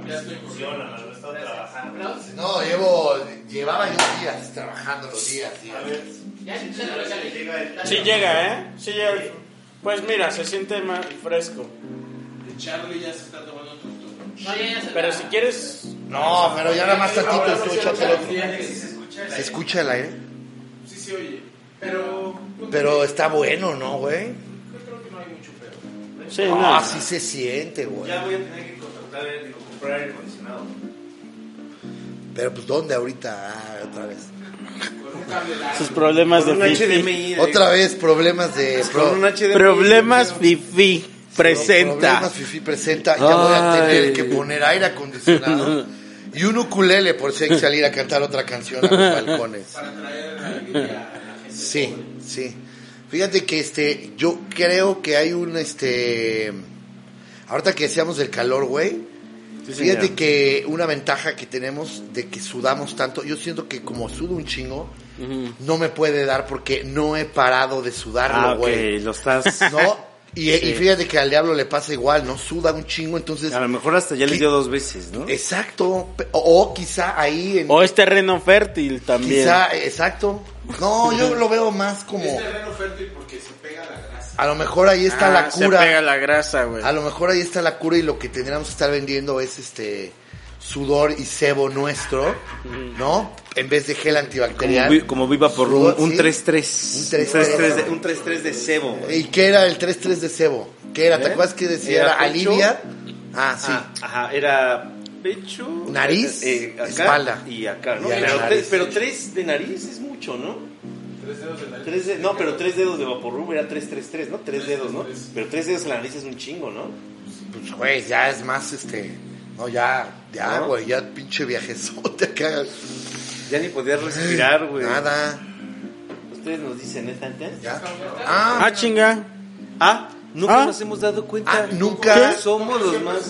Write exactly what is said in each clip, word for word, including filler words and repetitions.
funciona, no está trabajando. No, llevo, llevaba yo días trabajando los días. A ver, Sí llega, ¿eh? Sí llega. Pues mira, se siente más fresco. Charlie ya se está tomando otro turno. No, ya, ya se Pero la- si quieres... No, pero ya nada más tantito, Ahora tú sí, échate el otro. sí, sí se escucha el ¿Se aire. escucha el aire? Sí se oye. Pero. Pero está bueno, ¿no, güey? Yo creo que no hay mucho pedo. Sí, Ah, no. sí se siente, güey. Ya voy a tener que contratar, eh, digo, comprar aire acondicionado. Pero pues, ¿dónde ahorita? Ah, otra vez. Con un cable largo. Sus problemas de Con un fifi. H D M I. Otra vez problemas de... Con un H D M I. Problemas fifi. Presenta. Problemas Fifi presenta. Ya voy a tener Ay. que poner aire acondicionado y un ukulele por si hay que salir a cantar otra canción a los balcones. Para traer alegría a la gente. Sí, sí. Fíjate que este, yo creo que hay un este, ahorita que decíamos del calor, güey. Sí, Fíjate señor. que una ventaja que tenemos de que sudamos tanto, yo siento que como sudo un chingo, Ujú. no me puede dar porque no he parado de sudarlo, Ah, güey. ok, lo estás... ¿No? Y, y fíjate que al diablo le pasa igual, ¿no? Suda un chingo, entonces... A lo mejor hasta ya le ¿Qué? dio dos veces, ¿no? Exacto. pe- O, o quizá ahí... En, O es terreno fértil también. quizá, exacto. No, yo lo veo más como... Es terreno fértil porque se pega la grasa. A lo mejor ahí está Ah, la Se cura. pega la grasa, güey. A lo mejor ahí está la cura y lo que tendríamos que estar vendiendo es este sudor y sebo nuestro, ¿no? En vez de gel Como, antibacterial. vi- como viva por un, Sudor, un sí. tres tres. Un tres tres. de, un tres tres de cebo. güey. ¿Y qué era el tres tres de sebo? ¿Qué era? ¿Te ¿Eh? acuerdas que decía? Era Era pecho. alivia. Ah, sí. Ah, ajá, era pecho, Nariz, eh, acá espalda. y acá, ¿no? Y a la pero, nariz. tres, pero tres de nariz es mucho, ¿no? Tres dedos de nariz. Tres de- no, pero tres dedos de Vaporub era tres tres tres, ¿no? Tres dedos, ¿no? Pero tres dedos en la nariz es un chingo, ¿no? Pues, güey, ya es más este. No, ya, ya, ¿No? güey, ya pinche viajezote acá. Ya ni podías respirar, güey. Nada. Ustedes nos dicen, ¿eh, tante? Ya. Ah, Ah, chinga. Ah, nunca Ah. nos hemos dado cuenta. Ah, nunca. Que somos los más...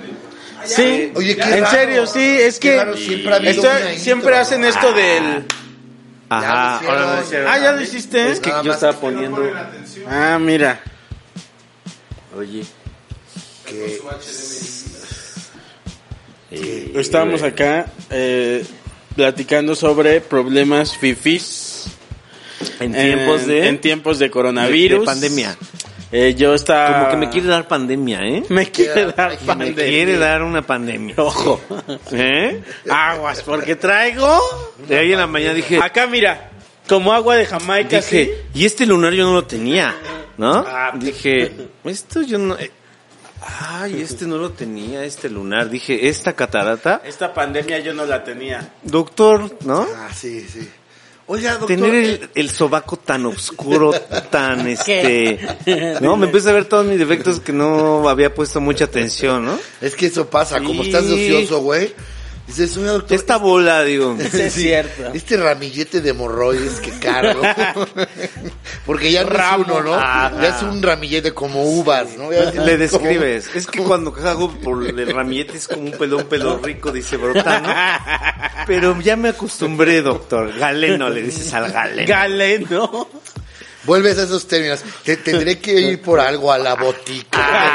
Sí. Oye, qué En raro. serio, sí, es Qué que raro, siempre ha habido esto- una intro, siempre ¿no? hacen esto del... Ya lo Ajá, hicieron. ahora lo hicieron. Ah, ¿ya lo hiciste? Es que Nada yo más estaba que poniendo... Ponen atención Ah, mira. Oye... con Que, su H D M I. eh, Estábamos güey. acá eh, platicando sobre problemas fifís En tiempos de... en tiempos de coronavirus, de pandemia. Eh, yo estaba Como que me quiere dar pandemia, ¿eh? me quiere dar Me Me pandemia. quiere dar una pandemia. Ojo, ¿Eh? aguas, porque traigo De ahí en la mañana dije... acá mira, como agua de Jamaica. ¿sí? Dije, y este lunar yo no lo tenía, ¿no? Ah, Dije, esto yo no... eh, Ay, este no lo tenía, este lunar. Dije, esta catarata, Esta pandemia yo no la tenía. doctor, ¿no? ah, sí, sí. Oiga, doctor. Tener eh, el, el sobaco tan oscuro, tan este... No, me empecé a ver todos mis defectos que no había puesto mucha atención, ¿no? Es que eso pasa, como Sí. estás de ocioso, güey. Dices, oiga, doctor. Esta bola, digo... Sí, es cierto. Este ramillete de hemorroides que cargo. Porque ya no Ramo. es uno, ¿no? Ah, ya es un ramillete como uvas, ¿no? Ya Le es como- describes. Es que cuando cago por el ramillete es como un pelón pelo rico, dice brota, ¿no? Pero ya me acostumbré, doctor. Galeno, le dices al galeno. Galeno. Vuelves a esos términos. Te, tendré que ir por algo a la botica.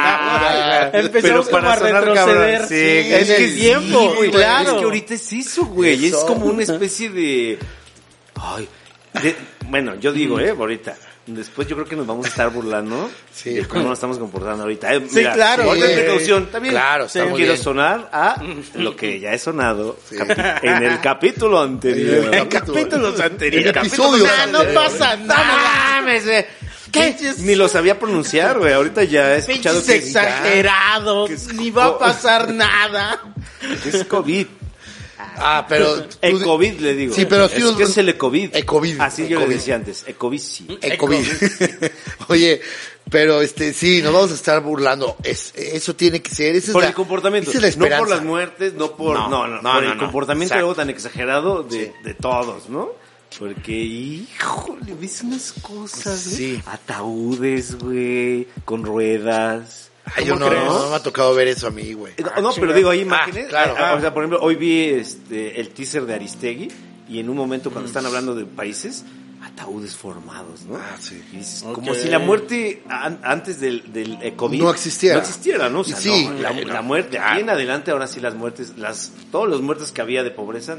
Ah, Empezamos como a sonar retroceder. cabrón, sí, Sí, es en que el tiempo, sí, güey, claro. Es que ahorita es eso, güey. Eso. Es como una especie de... Ay, de- bueno, yo digo, eh, ahorita. Después yo creo que nos vamos a estar burlando Sí. de cómo nos estamos comportando ahorita. Eh, Sí, claro. Otra Sí. precaución, también. Claro, está no muy quiero bien. sonar a lo que ya he sonado capi- en el capítulo anterior. En el En capítulos anteriores. En episodios Ah, no anteriores. pasa No nada. mames, güey. ¿Qué? Ni lo sabía pronunciar, güey. Ahorita ya he escuchado Pinches que, exagerados. que es Ni va a co- pasar nada. que es COVID. Ah, pero... tú- El COVID le digo. Sí, pero sí es un- que es el Ecovid. Ecovid. Así yo le Ecovid. decía antes. Ecovid sí. El COVID. Oye, pero este, sí, nos vamos a estar burlando. Es, eso tiene que ser. Esa es Por la- el comportamiento. Esa es la No esperanza. por las muertes, no por... No, No, no, no, por no, el no. comportamiento Exacto. algo tan exagerado de, de todos, ¿no? Porque, híjole, ves unas cosas, güey. Sí. Ataúdes, güey, con ruedas. Ay, yo ¿Cómo no, crees? no, no me ha tocado ver eso a mí, güey. Eh, No, no, pero digo, hay imágenes. Ah, claro. Ah, o sea, por ejemplo, hoy vi este el teaser de Aristegui y en un momento cuando están hablando de países, ataúdes formados, ¿no? Ah, sí. Y dices, Ok. como si la muerte an- antes del, del eh, COVID No existiera. No existiera, ¿no? O sea, Sí. no, la, la muerte, aquí en adelante, ahora sí las muertes, las todos los muertos que había de pobreza,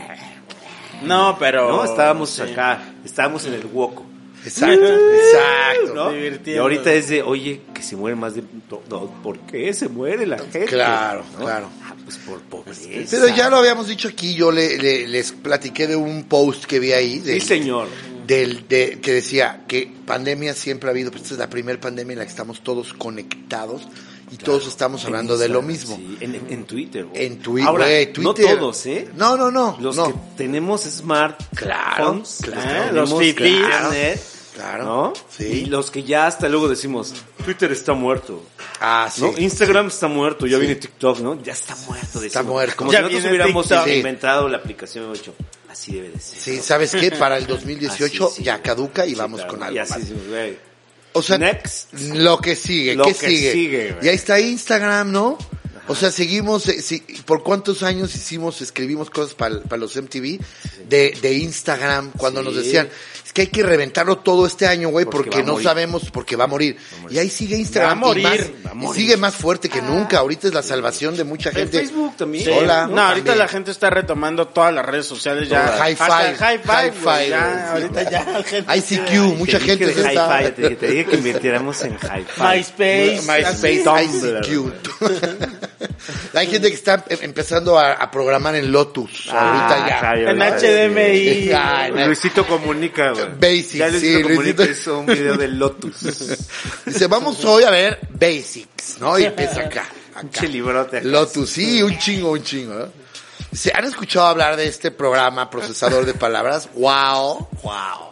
No, pero... no, estábamos sí. acá, estábamos en el hueco. Exacto, exacto. ¿No? Divirtiendo. Y ahorita es de, oye, que se muere más de... do- do- ¿Por qué se muere la gente? Claro, ¿no? claro. Ah, pues por pobreza. Pero ya lo habíamos dicho aquí, yo le, le- les platiqué de un post que vi ahí. Del, Sí, señor. Del, de, que decía que pandemia siempre ha habido, pues esta es la primera pandemia en la que estamos todos conectados y todos estamos En hablando de lo Instagram, mismo. sí, en, en Twitter. güey. En twi- Ahora, güey, Twitter. no todos, ¿eh? No, no, no. Los no. que tenemos smart Claro, claro. los Los que fifís. tenemos internet, Claro. ¿no? Sí. Y los que ya hasta luego decimos, Twitter está muerto, Ah, sí. ¿no? Instagram está muerto, ya Sí. viene TikTok, ¿no? Ya está muerto. Está decimos. muerto. Como Ya si nosotros viene hubiéramos TikTok. inventado la aplicación ocho. Así debe de ser. Sí, ¿sabes qué? Para el dos mil dieciocho Así, sí, ya güey. caduca y Sí, vamos claro. con Y algo así más. decimos, güey. O sea, Next. lo que sigue, Lo ¿qué que sigue? sigue, güey. Y ahí está Instagram, ¿no? O sea, seguimos, eh, sí, ¿por cuántos años hicimos, escribimos cosas para los M T V de, de Instagram cuando Sí. nos decían, es que hay que reventarlo todo este año, güey, Porque porque, va a no morir. sabemos, porque va a morir. Y ahí sigue Instagram. Va a morir, y, más- va a y morir. sigue más fuerte que nunca. Ahorita es la salvación de mucha En gente. Facebook también. Sí. Hola. No, ahorita También. la gente está retomando todas las redes sociales ya. Todo. High Hasta five. el High five, High güey, five, ya, güey. ahorita ya la gente... I C Q, mucha Te gente dije se de está... Hi-Fi, te, dije- te dije que invirtiéramos en Hi-Fi. MySpace. MySpace, Tumblr. I C Q. Hay gente que está em- empezando a, a programar en Lotus. ahorita ya. Javi, En ahorita H D M I. sí. Ay, no. Luisito Comunica, güey. Basic, Ya Luisito sí, Comunica Luisito. hizo un video de Lotus. Dice, vamos hoy a ver Basics, ¿no? Y empieza acá. acá. Pinche librote acá. Lotus, sí, un chingo, un chingo. ¿no? Dice, ¿han escuchado hablar de este programa procesador de palabras? Wow, wow.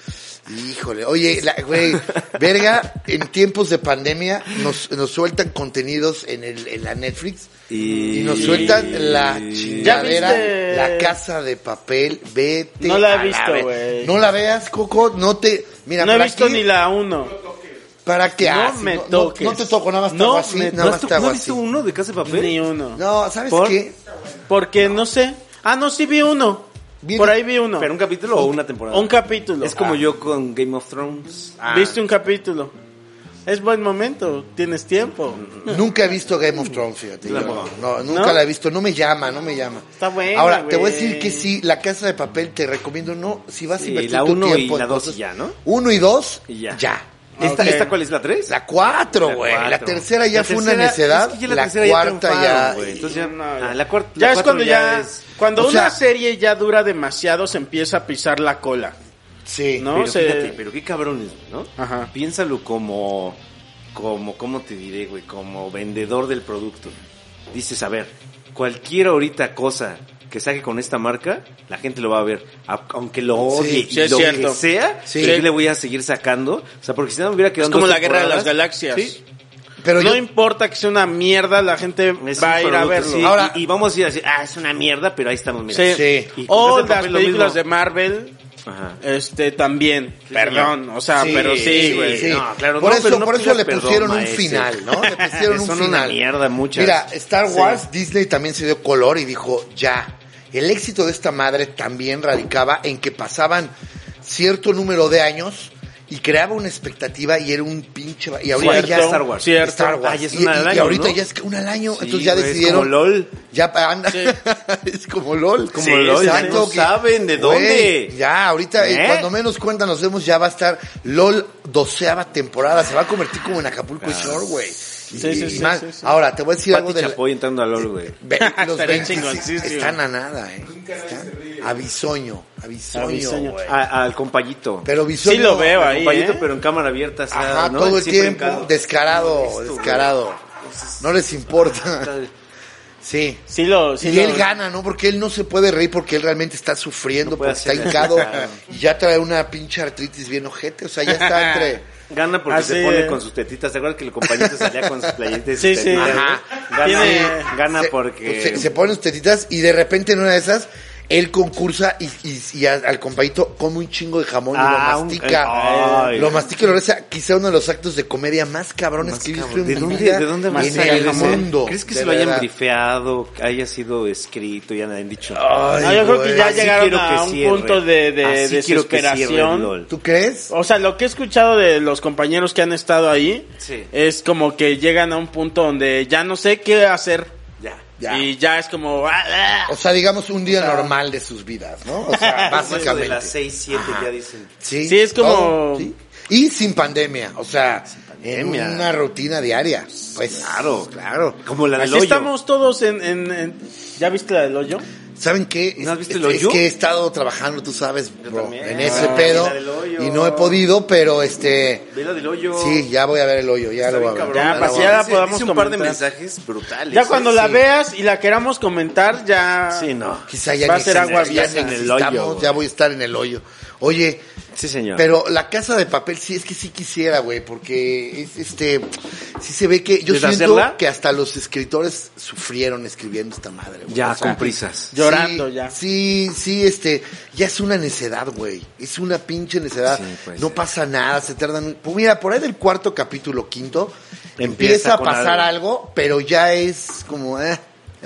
Híjole, oye, la- güey, verga, en tiempos de pandemia nos, nos sueltan contenidos en, el, en la Netflix y, nos sueltan la chingadera, viste? La Casa de Papel, vete. No la he a la visto, ve- güey. No la veas, Coco, no te, mira, No he ¿para visto qué? ni la uno. ¿Para qué No haces? me no, toques. No, te toco, nada más te No hago así, me- nada ¿No más has, te ¿no hago has así. visto uno de Casa de Papel? Ni uno. No, ¿sabes ¿Por? qué? Porque no sé. Ah, no, sí vi uno. Vi- Por ahí vi uno. ¿Pero un capítulo o una temporada? Un capítulo. Es como Ah. yo con Game of Thrones. Viste un capítulo. Es buen momento. Tienes tiempo. Nunca he visto Game of Thrones, fíjate. La- yo no, nunca ¿No? la he visto, no me llama, no me llama. Está buena, Ahora, te voy a güey. decir que sí, La Casa de Papel te recomiendo, no, si vas a Sí, invertir la tu uno tiempo y la en dos cosas- y ya, ¿no? Uno y dos, Y ya. ya. ¿Esta, Ok. ¿Esta cuál es? ¿La tres? La cuatro, La güey. La, cuatro. tercera ya La fue una tercera- necedad. es que ya la la tercera ya cuarta triunfaron, ya... güey. Entonces ya, No, ah, ya. la cuarta, Ya la es cuatro cuando ya... es- Cuando O una sea- serie ya dura demasiado, se empieza a pisar la cola. Sí. ¿No? Pero se- fíjate, pero qué cabrones, ¿no? Ajá. Piénsalo como, como, ¿cómo te diré, güey? Como vendedor del producto. Dices, a ver, cualquier ahorita cosa que saque con esta marca, la gente lo va a ver. A- aunque lo odie Sí, y sí es lo cierto. que sea, Sí. yo le voy a seguir sacando. O sea, porque si no me hubiera quedado Es como dos la guerra de las temporadas. galaxias. Sí. Pero no yo... importa que sea una mierda, la gente Es va un a ir a producto, verlo. sí, Ahora- y, y vamos a ir a decir, ah, es una mierda, pero ahí estamos, mira. Sí. Sí. Y con O Casa de las Papel lo películas mismo. de Marvel, Ajá. este también. Sí, Perdón, o sea, Sí, pero sí, sí, güey. Sí. No, claro, por no, eso, pero no por eso pidas le perdón, pusieron un maese. final, ¿no? Le pusieron un Son final. una mierda muchas. Mira, Star Wars, Sí. Disney también se dio color y dijo, ya. El éxito de esta madre también radicaba en que pasaban cierto número de años y creaba una expectativa y era un pinche... Y ahorita Cierto, ya... Star Wars. cierto. Star Wars. Ah, ya es y, una al y- y año, ahorita ¿no? ya es que una al año, Sí, entonces ya güey, es decidieron... como LOL. Ya anda, es como LOL. Como LOL, ya no saben de dónde. Güey, ya, ahorita, eh, ¿Eh? cuando menos cuenta nos vemos, ya va a estar LOL doceava temporada. Se va a convertir como en Acapulco Shore, güey. Y- Sí, sí, y sí, más. sí, sí. Ahora, te voy a decir algo Pati de... Chapoy entrando a LOL, güey. Ve- los Estaría veinte chingoncísimo. están a nada, eh. Están a bisoño, a bisoño, bisoño. güey. A- Al compayito. Pero bisoño... Sí lo veo ahí, Compayito, ¿eh? pero en cámara abierta. O sea, Ajá, ¿no? todo el Siempre en tiempo, cada- descarado, Esto, descarado. No les importa. Sí. Sí lo, sí Y lo- él gana, ¿no? Porque él no se puede reír porque él realmente está sufriendo, No puede porque está hacer hincado eso, claro. y ya trae una pinche artritis bien ojete. O sea, ya está entre... Gana porque Así se pone es. con sus tetitas. ¿Te acuerdas que el compañito salía con sus playetas? y sus Sí, sí. tetitas, Ajá. güey? Gana, Tiene- gana se, porque... se, se pone sus tetitas y de repente en una de esas él concursa y, y, y al, al compadito come un chingo de jamón Ah, y lo un- mastica. ay. lo mastica y lo regresa. Quizá uno de los actos de comedia más cabrones Más que he visto cabrón. en ¿De mi dónde, vida ¿De dónde habrá en salido el ese? mundo. ¿Crees que de se lo hayan verdad. brifeado, haya sido escrito y hayan dicho? Ay, No, yo creo güey. que ya Así llegaron quiero a que un cierre. punto de, de Así quiero que cierre el desesperación. LOL. ¿Tú crees? O sea, lo que he escuchado de los compañeros que han estado ahí Sí. es como que llegan a un punto donde ya no sé qué hacer. Ya. Ya. Y ya es como... ah, ah. O sea, digamos un día normal de sus vidas, ¿no? O sea, Como eso básicamente. de las seis, siete ya dicen. Sí, Sí, es como- todo, sí. Y sin pandemia, o sea, pandemia. en una rutina diaria. Pues Claro. claro. Como la del Aquí hoyo. estamos todos en, en, en- ¿Ya viste la del hoyo? ¿Saben qué? ¿No has visto es, el es hoyo? que he estado trabajando, tú sabes, Yo bro, también. en ese Ah, pedo la del hoyo. y no he podido, pero este, Ve la del hoyo. sí, ya voy a ver el hoyo, ya Está lo voy a bien ver. cabrón. Ya, la para voy que a ya ver. la podamos Dice un par de comentar. mensajes brutales. Ya cuando ¿eh? la Sí. veas y la queramos comentar, ya... Sí, no. Quizá ya Va a ni ser existe, agua ya vieja. ni En el hoyo, existamos, güey. ya voy a estar en el hoyo. Oye, Sí, señor. pero La Casa de Papel sí es que sí quisiera, güey, porque es, este sí se ve que yo siento ¿Deshacerla? que hasta los escritores sufrieron escribiendo esta madre, güey. Ya, O sea, con prisas. Llorando sí, ya. Sí, sí, este, ya es una necedad, güey. Es una pinche necedad. Sí, pues, no sí. pasa nada, se tardan. Pues mira, por ahí del cuarto capítulo, quinto, Empieza empieza, a con pasar algo. algo. pero ya es como, eh,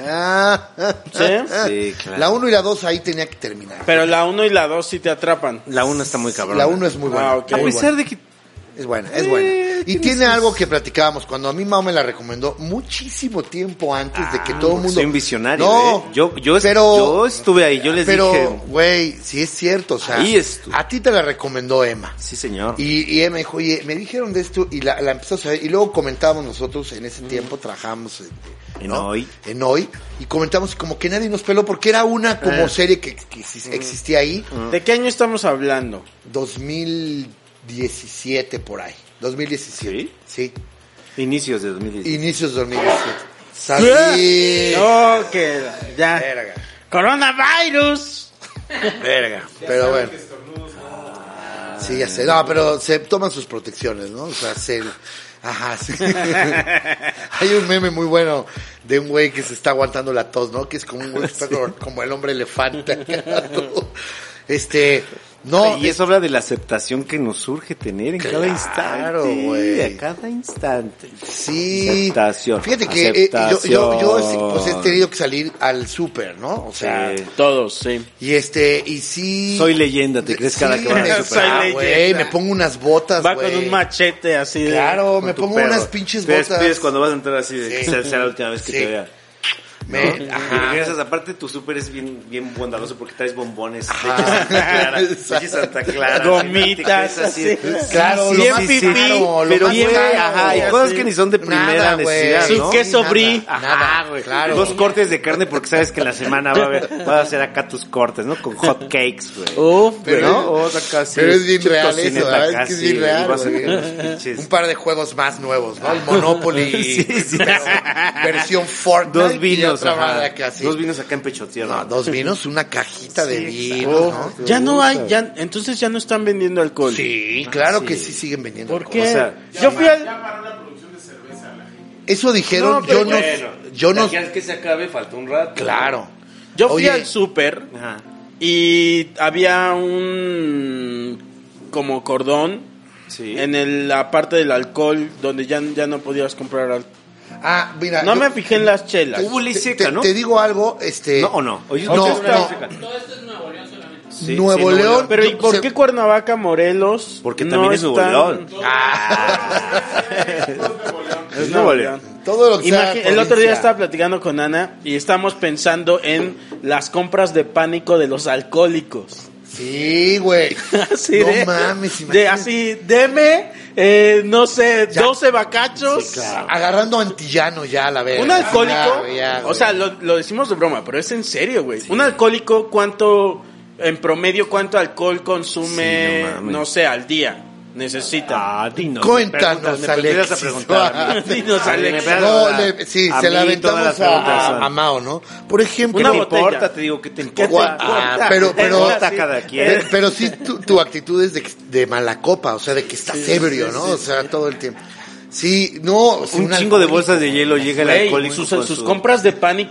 ah, ¿Sí? Sí, claro. La uno y la dos ahí tenía que terminar. Pero la uno y la dos sí te atrapan. La una está muy cabrón. La uno es muy buena. Ah, ok. A muy pesar buena. de que Es buena, es buena. Y tiene algo que platicábamos cuando a mí Mao me la recomendó muchísimo tiempo antes de que Ah, todo el porque mundo. soy un visionario, No, ¿eh? Yo, yo, es- pero- yo estuve ahí, yo les pero, dije. güey, sí es cierto, o sea, Ahí estuvo. a ti te la recomendó Emma. Sí, señor. Y, y Emma dijo, oye, me dijeron de esto y la, la empezó a saber. Y luego comentábamos nosotros, en ese tiempo trabajábamos en, En ¿no? Hoy. En Hoy. Y comentamos como que nadie nos peló porque era una como Eh. serie que, que exis- existía ahí. ¿De qué año estamos hablando? dos mil diecisiete por ahí. dos mil diecisiete. Sí. Inicios de dos mil diez. Inicios de dos mil diecisiete. Salí. No, que ya. Verga. Coronavirus. Verga. Pero bueno. Sí, ya sé. No, pero se toman sus protecciones, ¿no? O sea, se... Ajá, sí. Hay un meme muy bueno de un güey que se está aguantando la tos, ¿no? Que es como un güey que está como, como el hombre elefante. Este... No, y eso habla de la aceptación que nos surge tener en cada Claro, instante. güey. A cada instante. sí. Aceptación. Fíjate que eh, yo, yo, yo Aceptación. pues, he tenido que salir al súper, ¿no? O sea, Sí. Todos, sí. y este, y sí... Soy leyenda, ¿te crees cada que van me- al Soy ah, leyenda. güey, me pongo unas botas, Va güey. con un machete así de... Claro, Con me tu pongo perro. unas pinches Te botas. despides cuando vas a entrar así de Sí. que sea, sea la última vez que Sí. te vea. Me- ¿No? ajá. Y regresas, aparte tu súper es bien, bien bondadoso porque traes bombones. Ajá. Leche Santa Clara. Leche Santa Clara. Gomitas, Te quedas así. Claro, Sí, lo bien más pipí, caro, lo Pero más bien, caro, ajá, y güey. cosas que ni son de primera Nada, güey. necesidad, Su ¿no? queso Nada, brie. Nada, güey. claro. Dos cortes de carne porque sabes que en la semana va a haber, vas a hacer acá tus cortes, ¿no? Con hot cakes, güey. Uf, Pero ¿no? es- O acá sí, pero es bien tu real tocineta eso, ¿verdad? Es acá, que es sí, bien güey, real, vas a güey. sacar los pinches- Un par de juegos más nuevos, ¿no? El Monopoly, Sí, sí. pero versión Fortnite. Dos y vinos, otra ajá. madre acá, sí. Dos vinos acá en Pecho Tierra. No, dos vinos, una cajita de Sí, vino, exacto. ¿no? Ya no hay, ya, entonces ya no están vendiendo alcohol. Sí, claro sí. que sí siguen vendiendo. ¿Por alcohol. qué? O sea, Yo fui al... Eso dijeron, No, pero yo no, Bueno, yo no, de aquí al que se acabe falta un rato. claro. Yo fui Oye. al súper Ajá. y había un como cordón Sí. en el- la parte del alcohol donde ya, ya no podías comprar alcohol. Ah, mira. No yo- me fijé en las chelas. Hubo ley te, seca, te- ¿no? te digo algo, este. ¿No o no? Oye, No, ¿ustedes no. ley seca? Sí, Nuevo sí, León. Pero ¿y Yo- por se- qué Cuernavaca, Morelos? Porque no también es Nuevo están- León. Es Nuevo León. Todo lo que sea Imagi- el otro día provincia. estaba platicando con Ana y estamos pensando en las compras de pánico de los alcohólicos. Sí, güey. Así no de, mames, de imagínate. así, deme, eh, no sé, Ya. doce bacachos. Claro. Agarrando antillano ya a la vez. Un alcohólico, Ya, güey, ya, o güey. sea, lo, lo decimos de broma, pero es en serio, güey. Un alcohólico, ¿cuánto, en promedio, cuánto alcohol consume, Sí, no mames. no sé, al día? Necesita. Ah, dinos. Cuéntanos, me preguntas, me Alexis. empiezas a preguntar a mí. Dinos, A mí me Alex. empiezas No, a- le- sí, a se la mí todas aventamos las preguntas a, son, a, a Mao, ¿no? Por ejemplo, Una ¿Qué te botella. importa? Te digo, ¿qué te ¿Qué te importa? Ah, importa? pero- pero- Importa cada quien. pero, pero sí tu, tu actitud es de, de mala copa, o sea, de que estás ebrio, ¿no? O sea, todo el tiempo. Sí, no, o sea, Un chingo de alcohólico. bolsas de hielo llega el Güey, alcohólico sus, con sus su- compras de pánico,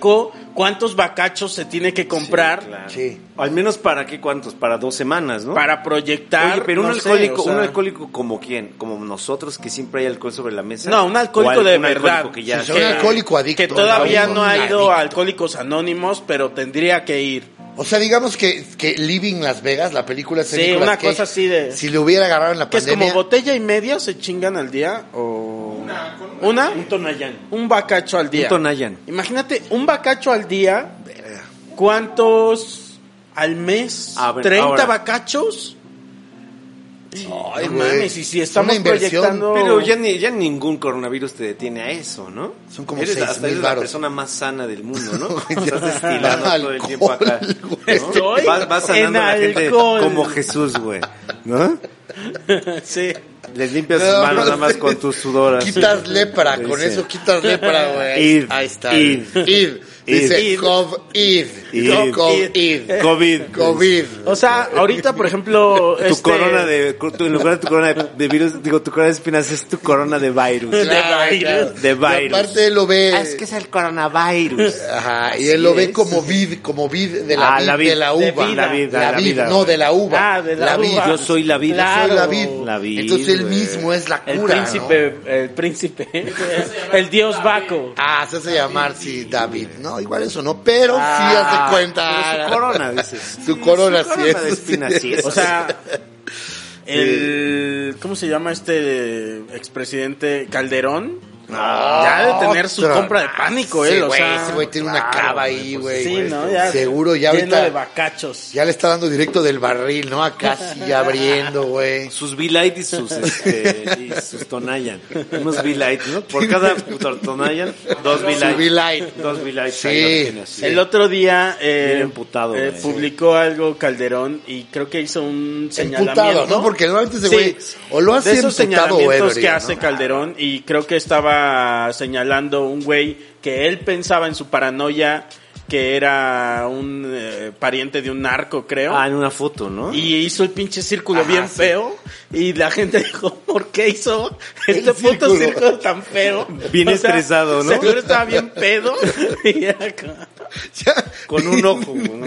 cuántos bacachos se tiene que comprar Sí, claro. Sí. Al menos para qué cuántos, para dos semanas, ¿no? para proyectar. Oye, pero un no sé, alcohólico, o sea, un alcohólico como quién, como nosotros que siempre hay alcohol sobre la mesa. No, un alcohólico O al- de un verdad. alcohólico que ya Sí, un alcohólico adicto. Que todavía Un no ha ido adicto. a Alcohólicos Anónimos, pero tendría que ir. O sea, digamos que, que Living Las Vegas, la película de Sí, Nicolas una Cage, cosa así de- si le hubiera agarrado en la Que es pandemia... como botella y media se chingan al día o Una, con una, Un Tonayán. un bacacho al día. Un Tonayán. Imagínate un bacacho al día. ¿Cuántos al mes? A ver, ¿treinta ahora. bacachos? Ay, no güey. mames, y si Es estamos una inversión, proyectando... Pero ya, ni, ya ningún coronavirus te detiene a eso, ¿no? Son como eres, seis hasta mil eres la varos. persona más sana del mundo, ¿no? Güey, Estás ya. destilando todo el tiempo acá. Alcohol, ¿no? Estoy Vas, vas sanando en a la gente alcohol. como Jesús, güey. ¿No? Sí. Les limpias No, sus manos no nada más sé. con tus sudoras. Quitas lepra, Sí, con sí. eso quitas lepra, güey. Id, Ahí está. id. Id. Dice Id. COVID. Id. COVID. COVID. COVID. O sea, ahorita, por ejemplo... Tu este, corona de, tu, en lugar de tu corona de, de virus, digo, tu corona de espinas es tu corona de virus. Claro, virus. claro. De Y virus. aparte él lo ve... Ah, es que es el coronavirus. Ajá, y Así él lo ve es. como vid, como vid de la, Ah, vid, la vid, de la de uva. vida, la vida, La la vid, vida, no, güey. de la uva. Ah, de la vid. uva. Yo soy la vid. Claro. Soy la vid. La vid, Entonces él güey. mismo es la El cura, príncipe, el príncipe, el dios Baco. ¿no? Ah, se hace llamar, sí, David. No, igual eso no, pero sí Ah, hace cuenta. pero su corona, dices. Su corona, Su sí corona es. de espinas, sí es. O sea, el, ¿cómo se llama este expresidente Calderón? Ya debe tener su Otra. compra de pánico, Sí, él, o güey, sea. ese güey tiene una claro, cava güey, ahí, pues güey. Sí, ¿no? Ya Seguro, ya lleno ahorita de bacachos. ya le está dando directo del barril, ¿no? Acá sí ya abriendo, güey. Sus V-Light y sus, este, y sus Tonayan. Unos V-Light, ¿no? Por cada Tonayan, dos Su V-Light. V-Light. Dos V-Light. Sí. ahí los tiene así. El otro día eh, Bien emputado, eh, güey. publicó algo Calderón y creo que hizo un señalamiento. Emputado, ¿no? Porque normalmente ese Sí, güey o lo hace de esos emputado o señalamientos ebrio, que ¿no? hace Calderón, y creo que estaba señalando un güey que él pensaba en su paranoia que era un eh, pariente de un narco, creo. Ah, en una foto, ¿no? Y hizo el pinche círculo Ajá, bien sí. feo. Y la gente dijo, ¿por qué hizo este puto círculo. círculo tan feo? Bien estresado, ¿no? Seguro estaba bien pedo. Y era como- Ya. Con un ojo. ¿no?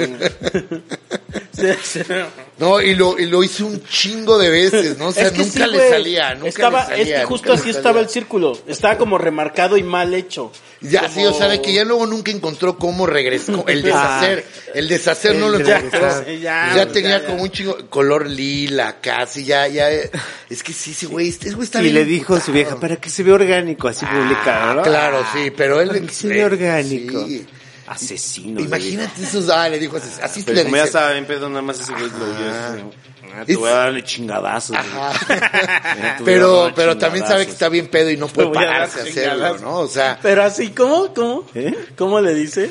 se- se- No, y lo, y lo hizo un chingo de veces, ¿no? O sea, Es que nunca sí, le güey. salía, nunca estaba, le salía. Es que justo nunca así le estaba salía. el círculo. Estaba como remarcado y mal hecho. Ya, Como- sí, o sea, de que ya luego nunca encontró cómo regresó. El deshacer, el deshacer no El lo de encontró. regresar. Ya, Ya, tenía ya, como ya. un chingo, color lila, casi, ya, ya. Es que sí, sí, güey, este güey está Y bien le dijo a su emputado. vieja, para que se vea orgánico, así publicado, Ah, ¿no? claro, sí, pero él... Para que se vea orgánico. Sí. Asesino. Imagínate esos, ah, le dijo así, así Pero le como ya dice. saben, pedo, nada más ese güey lo vio. Ah, te voy a darle chingadazos. güey. Ajá. Eh, te voy a Pero, dar pero también sabe que chingadazos. está bien pedo y no puede Te voy a dar pararse a hacerlo, chingadazos. ¿no? O sea, Pero así, ¿cómo? ¿Cómo? ¿Eh? ¿Cómo le dice?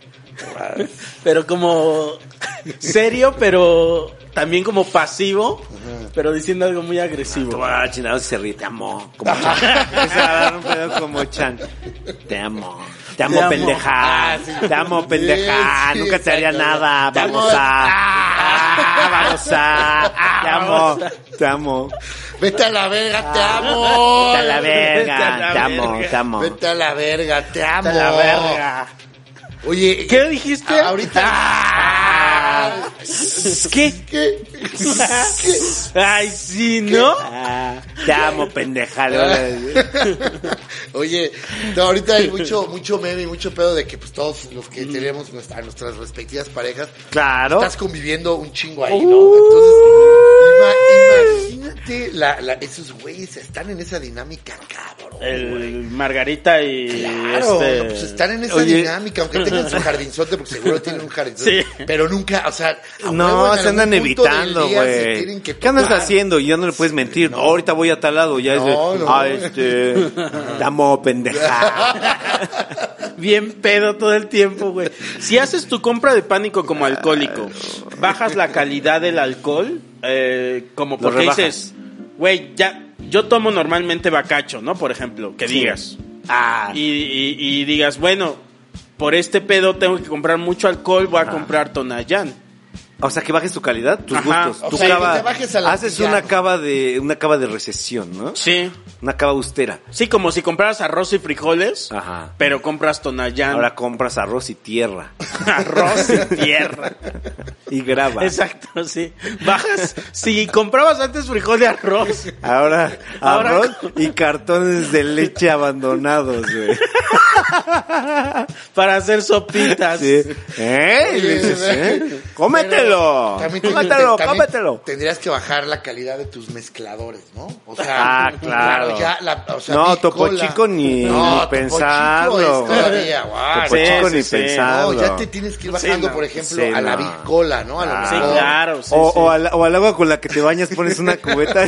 Pero como serio, pero también como pasivo, pero diciendo algo muy Te agresivo. voy a dar chingadazos y se ríe. Te amo. Como Chan. Empieza a dar un pedo como Chan. Te amo. Te amo, Te amo. pendeja. Ah, sí. Te amo, pendeja. Sí, sí, Nunca te haría exacto. nada. Te Vamos amo. a. Ah, vamos a. Te amo. Te amo. vete a la verga, te amo. Vete a la Vete a verga. la Te amo, verga. te amo. Vete a la verga, te amo. A la verga. Oye, ¿Qué dijiste? a- ahorita. Ah. ¿Qué? ¿Qué? Ay, sí, ¿no? Ah, te amo, pendeja. le voy a decir. Oye, no, ahorita hay mucho, mucho meme y mucho pedo de que pues todos los que tenemos nuestra- nuestras respectivas parejas, Claro. estás conviviendo un chingo ahí, Uh. ¿no? Entonces, ima- imagínate, la, la, esos güeyes están en esa dinámica, cabrón. El Margarita y Claro, este... no, pues están en esa Oye. dinámica, aunque tengan su jardinzote, porque seguro tienen un jardinzote, Sí. pero nunca, o sea, a No, huevo en se andan algún punto del evitando, día se güey. tienen que ¿Qué andas tocar. haciendo? Y ya no le puedes mentir. No. Ahorita voy a tal lado. Ya es de, No, no. ah, este, te amo, pendeja. Bien pedo todo el tiempo, güey. Si haces tu compra de pánico como alcohólico, bajas la calidad del alcohol, eh, como Lo porque rebajas. dices, güey, ya, yo tomo normalmente bacacho, ¿no? Por ejemplo, que Sí. digas. Ah, Y, y- y digas, bueno, por este pedo tengo que comprar mucho alcohol, voy a Ah. comprar Tonayán. O sea, que bajes tu calidad, tus Ajá. gustos. O Tu sea, que cava, te bajes al haces antillano. una cava de una cava de recesión, ¿no? Sí. Una cava austera. Sí, como si compraras arroz y frijoles, Ajá. pero compras Tonayán. Ahora compras arroz y tierra arroz y tierra. y grava. Exacto, sí. Bajas, si comprabas antes frijol de arroz. Ahora Ahora arroz con- y cartones de leche abandonados, güey. Para hacer sopitas. Sí. ¿Eh? Y Oye, le dices, ¿eh? pero Cómetelo. también te- Cómetelo, también cómetelo. Tendrías que bajar la calidad de tus mezcladores, ¿no? O sea, Ah, claro. ya la, o sea, No, Big Topo Cola- Chico ni- No, ni Topo pensarlo, Chico es güey. todavía, guau, Topo no. Chico sí, ni sí. pensarlo. No, ya te tienes que ir Sí, bajando, no. por ejemplo, Sí, a la no. Big Cola, ¿no? A lo Ah. Sí, mejor. claro. Sí, o, sí. o, al, o al agua con la que te bañas pones una cubeta.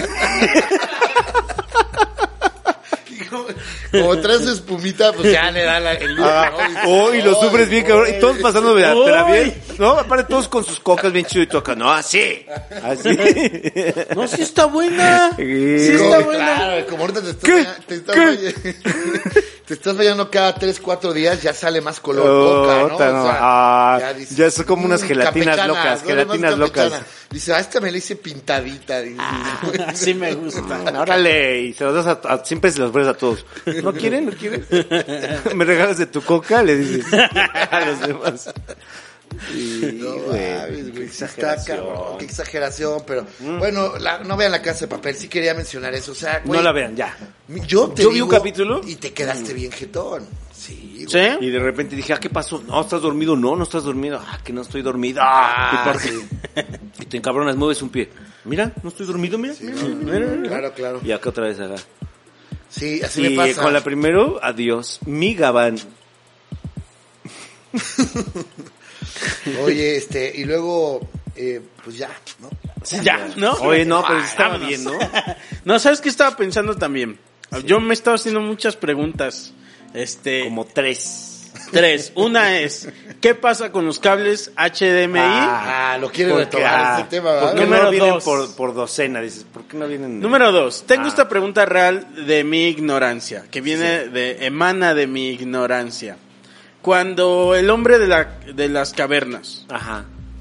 Como traes su espumita, pues ya le da la, el lujo, Ah, ¿no? oh, y lo Ay, sufres bien, cabrón. Y todos pasando de Uy. la bien. No, aparte todos con sus cocas bien chido y toca. No, así. Así. No, sí está buena. Sí. Sí Como- está buena. Claro, como ahorita te estás, ¿Qué? baña- te estás, ¿Qué? baña- te estás bañando cada tres, cuatro días, ya sale más color Oh, coca, ¿no? ta, no. Ah, dices, ya son como unas "Mm, gelatinas campechana, locas, duele más gelatinas locas". campechana. Dice, a esta me la hice pintadita. dice. Sí me gusta. Órale, y se los das a, a- siempre se los ofreces a todos. ¿No quieren? ¿No quieren? ¿Me regalas de tu coca? Le dices a los demás. Sí, No güey, mames, qué güey, sí está exageración. cabrón, qué exageración, pero bueno, la- no vean La Casa de Papel, sí quería mencionar eso, o sea, güey, No la vean, ya. mi- yo te Yo vi digo, un capítulo. y te quedaste bien jetón, sí, güey. ¿Sí? Y de repente dije, ah, ¿qué pasó? No, ¿estás dormido? No, no estás dormido. Ah, que no estoy dormido. Ah, ¿Y por qué? sí. Y te encabronas, mueves un pie. Mira, no estoy dormido, mira. mira, no, mira, mira, mira. claro, claro. Y acá otra vez acá. Sí, así Y me pasa. con la primero, adiós. Mi gabán. Oye, este, y luego, eh, pues ya, ¿no? Sí, ya, ¿no? Oye, no, pero Ah, estaba vámonos. bien, ¿no? No, ¿sabes qué estaba pensando también? Yo me estaba haciendo muchas preguntas. Este, Como tres. tres. Una es, ¿qué pasa con los cables H D M I? Ah, lo quiere Porque, retomar ah, ese tema, ¿verdad? ¿por qué Número no vienen dos. por, por docena? Dices, ¿por qué no vienen? Número dos, tengo Ah. esta pregunta real de mi ignorancia, que viene de, emana de mi ignorancia. Cuando el hombre de, la, de las cavernas Ajá,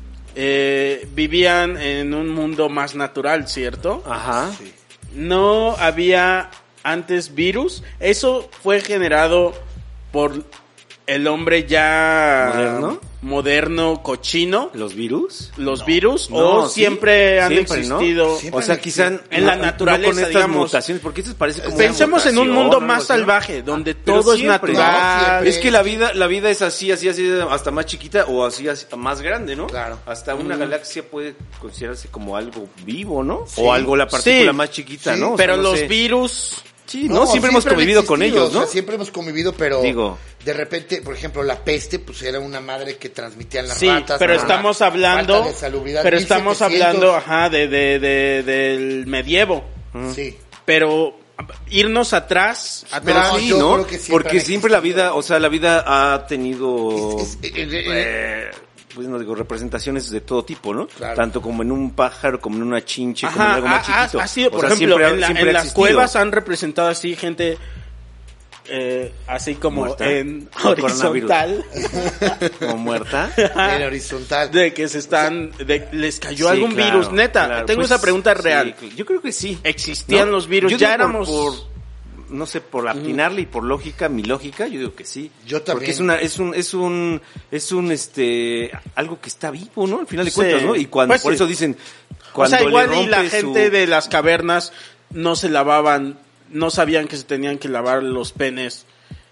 eh, vivían en un mundo más natural, ¿cierto? ajá. Sí. No había antes virus. Eso fue generado por el hombre ya ¿Moderno? moderno, cochino, ¿Los virus? los virus, No, o sí, siempre han siempre, ¿no? existido. Siempre O sea, han quizá existido. En la no- naturaleza, no con estas digamos. mutaciones, porque esto parece como Pensemos una en un mutación, mundo o algo más así, ¿no? salvaje, donde Pero todo es siempre, ¿no? natural. Siempre. Es que la vida, la vida es así, así, así, hasta más chiquita o así, así más grande, ¿no? Claro. Hasta una galaxia puede considerarse como algo vivo, ¿no? Sí. O algo, la partícula Sí. más chiquita, Sí. ¿no? O sea, Pero no los sé. virus, Sí, ¿no? Siempre, hemos han convivido con existido, ellos, o ¿no? sea, siempre hemos convivido, pero Digo. de repente, por ejemplo, la peste, pues era una madre que transmitían las sí, ratas. pero ¿no? estamos La hablando, falta de salubridad, pero estamos mil setecientos. hablando, ajá, de, de, de, del medievo. Sí. Pero irnos atrás, Pero atrás, No, sí, yo ¿no? creo que siempre Porque han siempre la existido. vida, o sea, la vida ha tenido, Es- es- eh, eh, eh, pues no digo, representaciones de todo tipo, ¿no? Claro. Tanto como en un pájaro, como en una chinche, como en ajá, algo más ha, chiquito. ha sido, O por sea, ejemplo, siempre ha- en, la- siempre en ha las existido. cuevas han representado así gente, eh, así como Muerta. en Como coronavirus. horizontal, Como muerta. en horizontal. de que se están, de, les cayó Sí, algún claro, virus, neta. claro. Tengo Pues, esa pregunta sí, real. yo creo que sí. ¿Existían ¿No? los virus? Yo Ya digo por- éramos... por, no sé, por atinarle y por lógica, mi lógica, yo digo que sí. Yo también. Porque es una, es un, es un, es un, este, algo que está vivo, ¿no? Al final de Sí. cuentas, ¿no? Y cuando, Pues por sí. eso dicen, O cuando sea, igual le y la rompe gente su- de las cavernas no se lavaban, no sabían que se tenían que lavar los penes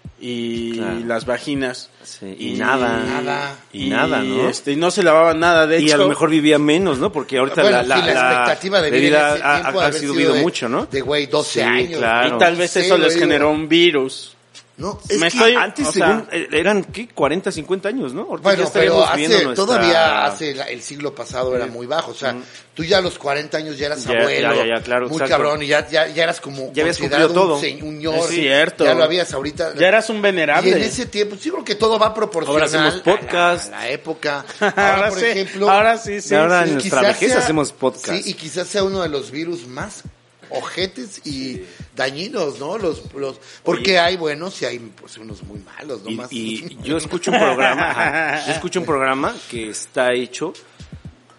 y Claro. las vaginas. Sí, y nada. Nada. Y nada, ¿no? Este, y no se lavaban nada, de Y hecho. a lo mejor vivía menos, ¿no? Porque ahorita Bueno, la, la, sí, la, la expectativa de vida vida en ese ha, tiempo ha- de ha haber subido sido de- mucho, ¿no? De güey, doce Sí, años. claro. Y tal vez Sí, eso les güey, generó digo. un virus. No, es Me que estoy- Antes, o sea- según, eh, eran, ¿qué? cuarenta, cincuenta años, ¿no? Ahorita ya Bueno, estaríamos pero viendo hace, nuestra- todavía hace la- el siglo pasado era muy bajo. O sea, tú ya a los cuarenta años ya eras Ya, abuelo, ya, ya, ya, claro, muy exacto. cabrón, y ya, ya, ya eras como Ya habías considerado cumplido un, todo. se- un señor. Es cierto. Ya lo habías ahorita. Ya eras un venerable. Y en ese tiempo, sí creo que todo va proporcional Ahora hacemos podcast. a la, a la época. Ahora, Ahora por sí, ejemplo, ahora sí, sí. ahora sí. en nuestra quizás vejez hacemos podcast. Sí, y quizás sea uno de los virus más ojetes y dañinos, ¿no? Los, los, porque Oye. hay buenos y hay pues unos muy malos, ¿no? Y, Más- y yo escucho un programa, ajá, yo escucho un programa que está hecho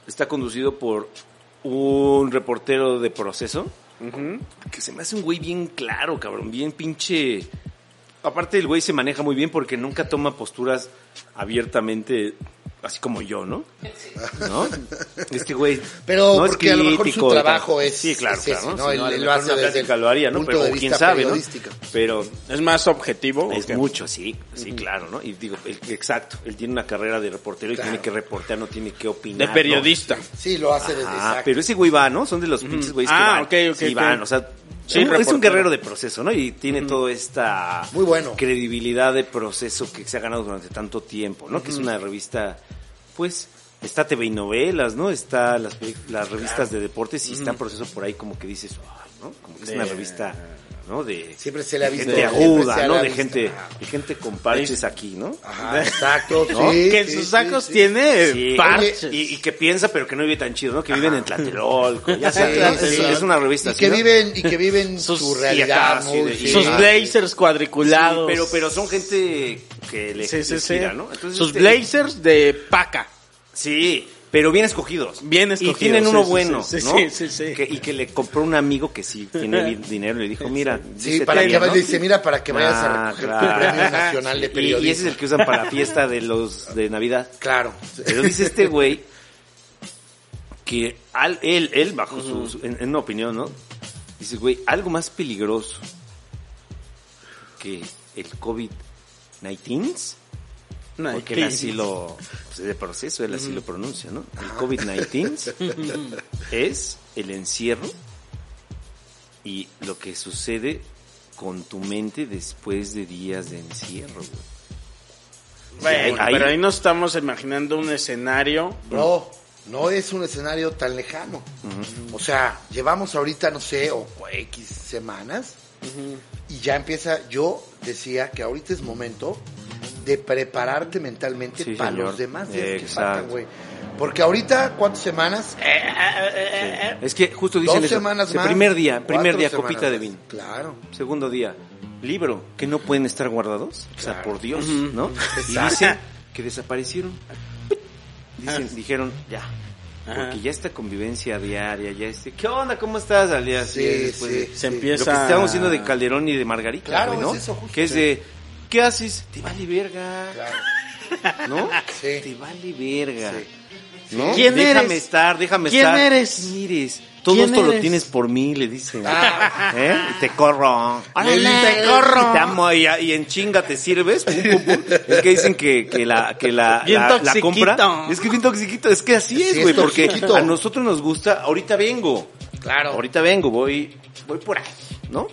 está conducido por un reportero de proceso, Ujú. que se me hace un güey bien claro, cabrón, bien pinche... Aparte el güey se maneja muy bien porque nunca toma posturas abiertamente, así como yo, ¿no? ¿No? Este güey... Pero no es porque a lo mejor su crítico y tal. trabajo es- Sí, claro, es claro, ese, ¿no? ¿no? Si Él- a lo él lo mejor hace una desde plática el lo haría, ¿no? punto Pero de quién vista sabe, ¿no? periodístico. Pero... Es más objetivo. Es ¿o qué? mucho, sí, sí, claro, ¿no? Y digo, el- exacto, él tiene una carrera de reportero y Claro. tiene que reportear, no tiene que opinar. De ¿no? periodista. Sí, lo hace desde Ah, exacto. pero ese güey va, ¿no? Son de los pinches güeyes que Ah, van. ok, ok, sí, ok. van, o sea, Sí, un- es un reportero. guerrero de proceso, ¿no? Y tiene toda esta Muy bueno. credibilidad de proceso que se ha ganado durante tanto tiempo, ¿no? Que es una revista, pues, está T V y novelas, ¿no? Está las, peli- las revistas de deportes y está en proceso por ahí como que dices, ay, ¿no? Como que es De- una revista, ¿no? De Siempre se le ha visto. gente siempre se aguda, le ¿no? ha De visto. gente, de gente con parches aquí, ¿no? Ajá, exacto, ¿No? sí. Que en sí, sus sí, sacos sí. tiene Sí, parches. oye, y, y que piensa pero que no vive tan chido, ¿no? Que viven en Tlatelolco, ya Sí, sabes, sí, es, sí. es una revista Y así, que ¿no? viven, y que viven Sus- su y realidad, acá, sí, muy- de- sí. Sus Ah, blazers cuadriculados. Sí, pero, pero son gente que le, Sí, sí, le sí. gira, ¿no? Entonces, Sus este- blazers de paca. Sí, pero bien escogidos. Bien Y escogidos, tienen uno sí, sí, bueno, sí, sí, ¿no? sí, sí, sí. Que- y que le compró un amigo que sí tiene bien dinero y le dijo, mira, Sí, dice para Tania, que ¿no? vayas, dice, mira, para que vayas Ah, a recoger claro. tu premio nacional de Y, periodismo. y ese es el que usan para la fiesta de los de Navidad. Claro. Pero dice este güey que al, él, él bajo su, su- en, en una opinión, ¿no? Dice, güey, algo más peligroso que el COVID diecinueve, porque él así lo, pues, de proceso, él así lo pronuncia, ¿no? El COVID diecinueve es el encierro y lo que sucede con tu mente después de días de encierro, güey. Bueno, ahí- pero ahí nos estamos imaginando un escenario. Bro, no es un escenario tan lejano. O sea, llevamos ahorita, no sé, o X semanas, y ya empieza, yo decía que ahorita es momento de prepararte mentalmente Sí, para señor. los demás días que Exacto. faltan, güey. Porque ahorita, ¿cuántas semanas? Es que justo dicen Dos eso. semanas El más. primer día, primer Cuatro día semanas copita de más. vino. Claro. Segundo día, libro, que no pueden estar guardados. O sea, Claro. por Dios, ¿no? Y dicen que desaparecieron. Dicen, dijeron, ya. Porque Ajá. ya esta convivencia diaria, ya este, ¿qué onda? ¿Cómo estás? Al día Sí, siguiente, después sí, de- sí. Se Lo empieza. que estábamos haciendo de Calderón y de Margarita, Claro, güey, ¿no? es eso, justo. Que es de, ¿qué haces? Te vale verga, Claro. ¿no? Sí. Te vale verga. Sí. ¿No? ¿Quién déjame eres? estar, déjame ¿Quién estar. eres? ¿Quién eres? Todo ¿Quién esto lo eres? tienes por mí, le dicen. Ah. ¿Eh? Y te corro. Órale. te corro. Te amo y, y en chinga te sirves. Pum, pum, pum. Es que dicen que, que la, que la, Bien la, la toxiquito. compra. Es que es bien toxiquito. Es que así es, Sí, güey. es Porque toxiquito. a nosotros nos gusta. Ahorita vengo. Claro. Ahorita vengo. Voy, voy por ahí, ¿no?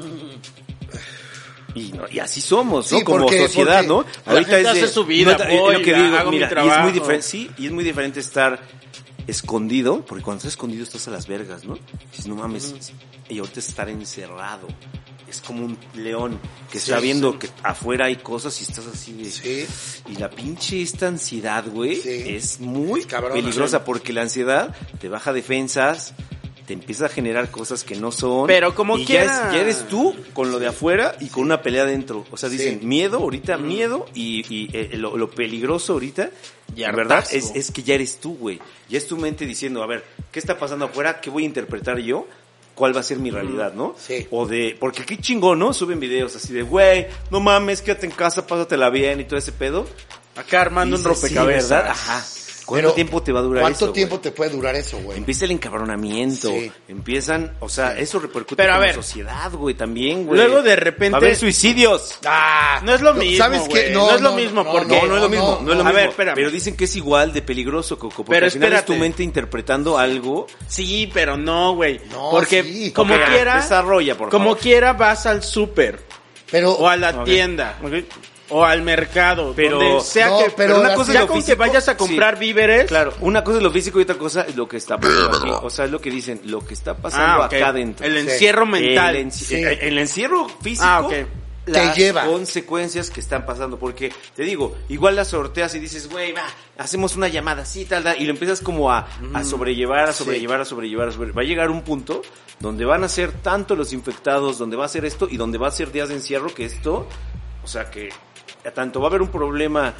Y, no, y así somos, ¿no? Sí, Como porque- sociedad, porque ¿no? la gente hace su vida, no, es voy, lo que digo, hago mi mira, y es trabajo. muy diferente, sí, y es muy diferente estar escondido, porque cuando estás escondido estás a las vergas, ¿no? Dices, no mames, y ahorita estar encerrado. Es como un león que Sí, está viendo sí. que afuera hay cosas y estás así de... Sí. Y la pinche esta ansiedad, güey, Sí. es muy Es cabrona, peligrosa sí. porque la ansiedad te baja defensas, te empieza a generar cosas que no son. Pero como y quiera. Ya, es- ya eres tú con lo de afuera y con una pelea adentro. O sea, dicen Sí. miedo ahorita, miedo y, y eh, lo, lo peligroso ahorita, Y en verdad, hartazgo. es, es que ya eres tú, güey. Ya es tu mente diciendo, a ver, ¿qué está pasando afuera? ¿Qué voy a interpretar yo? ¿Cuál va a ser mi realidad, no? Sí. O de, porque qué chingón, ¿no? Suben videos así de, güey, no mames, quédate en casa, pásatela bien y todo ese pedo. Acá armando un Dices, rompecabezas. sí, ¿verdad? Ajá. ¿Cuánto Pero, tiempo te va a durar ¿Cuánto eso, tiempo güey? te puede durar eso, güey? Empieza el encabronamiento, Sí. empiezan, o sea, Sí. eso repercute Pero a en la ver. sociedad, güey, también, güey. Luego de repente- Va a haber suicidios. Ah, No es lo mismo, ¿Sabes qué? güey. No es lo mismo, porque- No, no es lo mismo, no, es lo A mismo. ver, espérame. Pero dicen que es igual de peligroso, Coco, porque Pero al final es tu espérate. mente interpretando algo. Sí, pero no, güey. No, Porque sí. como Ok, quiera, desarrolla, por como favor. quiera vas al súper Pero, o a la Ok. tienda Ok. o al mercado, Pero- donde sea no, que pero una las- cosa es ya lo con físico, que vayas a comprar sí. víveres. Claro, una cosa es lo físico y otra cosa es lo que está pasando aquí. O sea, es lo que dicen, lo que está pasando Ah, ok. acá adentro. El Sí. encierro mental. El, enci- Sí. el- el encierro físico, Ah, ok. las Te lleva. consecuencias que están pasando. Porque, te digo, igual las sorteas y dices, güey, va, hacemos una llamada así, tal, tal, y lo empiezas como a, a sobrellevar, a Sí. sobrellevar, a sobrellevar, a sobrellevar. Va a llegar un punto donde van a ser tanto los infectados, donde va a ser esto y donde va a ser días de encierro que esto, o sea que tanto va a haber un problema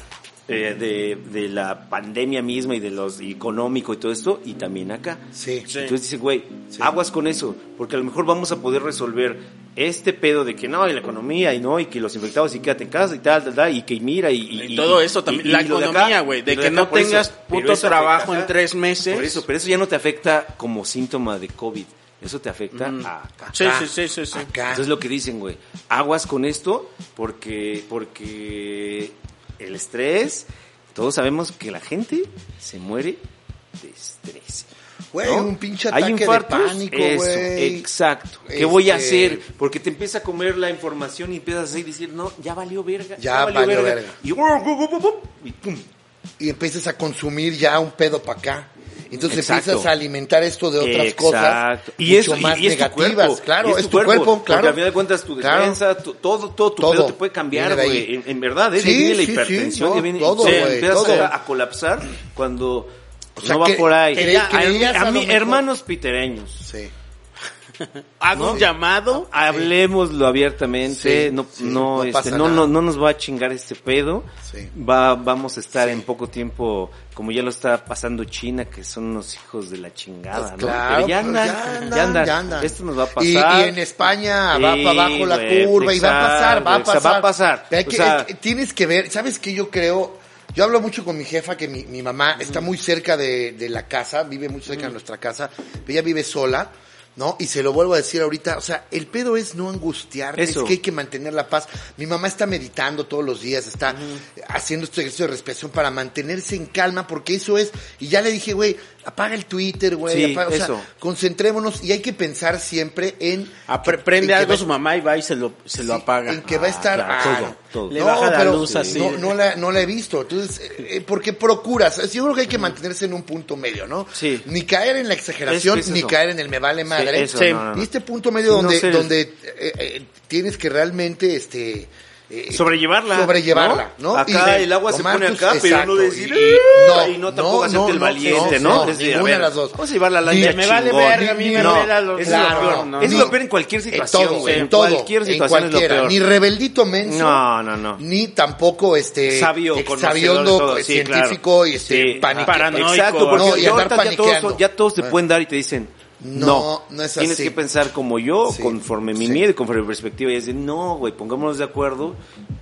eh, de, de la pandemia misma y de los y económico y todo esto, y también acá. Sí. Sí. Entonces dice, güey, Sí. aguas con eso, porque a lo mejor vamos a poder resolver este pedo de que no, y la economía, y no, y que los infectados y quédate en casa y tal, tal, tal, y que mira, y... Y, y todo eso también. y- la y lo de acá, economía, güey. De y lo que acá, no por eso. tengas Pero puto eso trabajo afecta- en tres meses. Por eso, pero eso ya no te afecta como síntoma de COVID. Eso te afecta Mm. a acá. Sí, sí, sí, sí, sí. Acá. Entonces lo que dicen, güey, aguas con esto porque porque el estrés, todos sabemos que la gente se muere de estrés. Güey, ¿no? un pinche Hay ataque de infartos, pánico, eso, güey. exacto. ¿Qué Este- voy a hacer? Porque te empieza a comer la información y empiezas a decir, no, ya valió verga. Ya valió verga. Y, y pum. Y empiezas a consumir ya un pedo para acá. Entonces Exacto. empiezas a alimentar esto de otras Exacto. cosas Y mucho eso, y- más y es tu negativas. cuerpo, Claro, y es, tu cuerpo, Porque claro. al final de cuentas tu Claro. defensa, tu- todo, todo tu Todo pedo te puede cambiar, viene de ahí. güey. En, en verdad, ¿eh? Sí, De ahí viene la sí, sí, hipertensión, no, ya viene, todo, sí, güey, empiezas todo. a, a colapsar cuando O sea, no va que- por ahí. que- Ya, a mí, creías a a lo mí, mejor- hermanos pitereños, Sí. Hago ¿no? un llamado. hablemoslo abiertamente, Sí, no, sí, no, no este, pasa no, nada. no, no nos va a chingar este pedo. Sí. Va, vamos a estar Sí. en poco tiempo, como ya lo está pasando China, que son unos hijos de la chingada, Pues ¿no? claro, Pero ya pues andan, ya andan, ya andan, ya andan. esto nos va a Y, pasar. y en España va Sí, para abajo la güey, curva y va a pasar, va a exacto, pasar. va a pasar. Pero hay O que- sea- es que tienes que ver, ¿sabes qué? Yo creo, yo hablo mucho con mi jefa, que mi, mi mamá está muy cerca de, de la casa, vive muy cerca de nuestra casa, pero ella vive sola, ¿no? Y se lo vuelvo a decir ahorita, o sea, el pedo es no angustiarte, Eso. es que hay que mantener la paz. Mi mamá está meditando todos los días, está haciendo este ejercicio de respiración para mantenerse en calma, porque eso es, y ya le dije, güey, apaga el Twitter, güey, Sí, apaga- o sea, eso. concentrémonos y hay que pensar siempre en... Ah, pre- prende en que algo va- su mamá y va y se lo, se lo sí, apaga. En que va a Ah, estar... claro, ah, todo, no. todo. Le baja la pero luz así. No, no, la, no la he visto. Entonces, eh, porque procuras. Yo creo que hay que mantenerse en un punto medio, ¿no? Sí. Ni caer en la exageración, Es que es ni eso. caer en el me vale madre. eso, Sí. no, no, no. Y este punto medio No donde, ser- donde eh, eh, tienes que realmente, este... eh, Sobrellevarla. sobrellevarla, ¿no? Acá Y el agua se tomar pone tus- acá, pero exacto, no decir, y- "Eh", no, y no tampoco no, hacerte no, el no, valiente, no, ¿no? no, Es de, a ninguna ver, de las dos. Vamos a llevar la Ni- lancha me vale chingón. verga, a mí me no, vela los- eso Claro, es lo peor. no, Eso no. es lo peor en cualquier En situación, todo, güey. en todo, cualquier en situación cualquiera. es lo Ni peor. rebeldito menso. No, no, no. Ni tampoco este Sabio, ex- conocedor sabiondo, de todo. Sí, científico claro. y este Sí. panique- Paranoico. Exacto, porque No, y ya andar ahorita ya todos, paniqueando. ya todos te Ah. pueden dar y te dicen, No, no, no es tienes así. que pensar como yo, Sí. conforme mi Sí. miedo y conforme mi perspectiva. Y es de, no, güey, pongámonos de acuerdo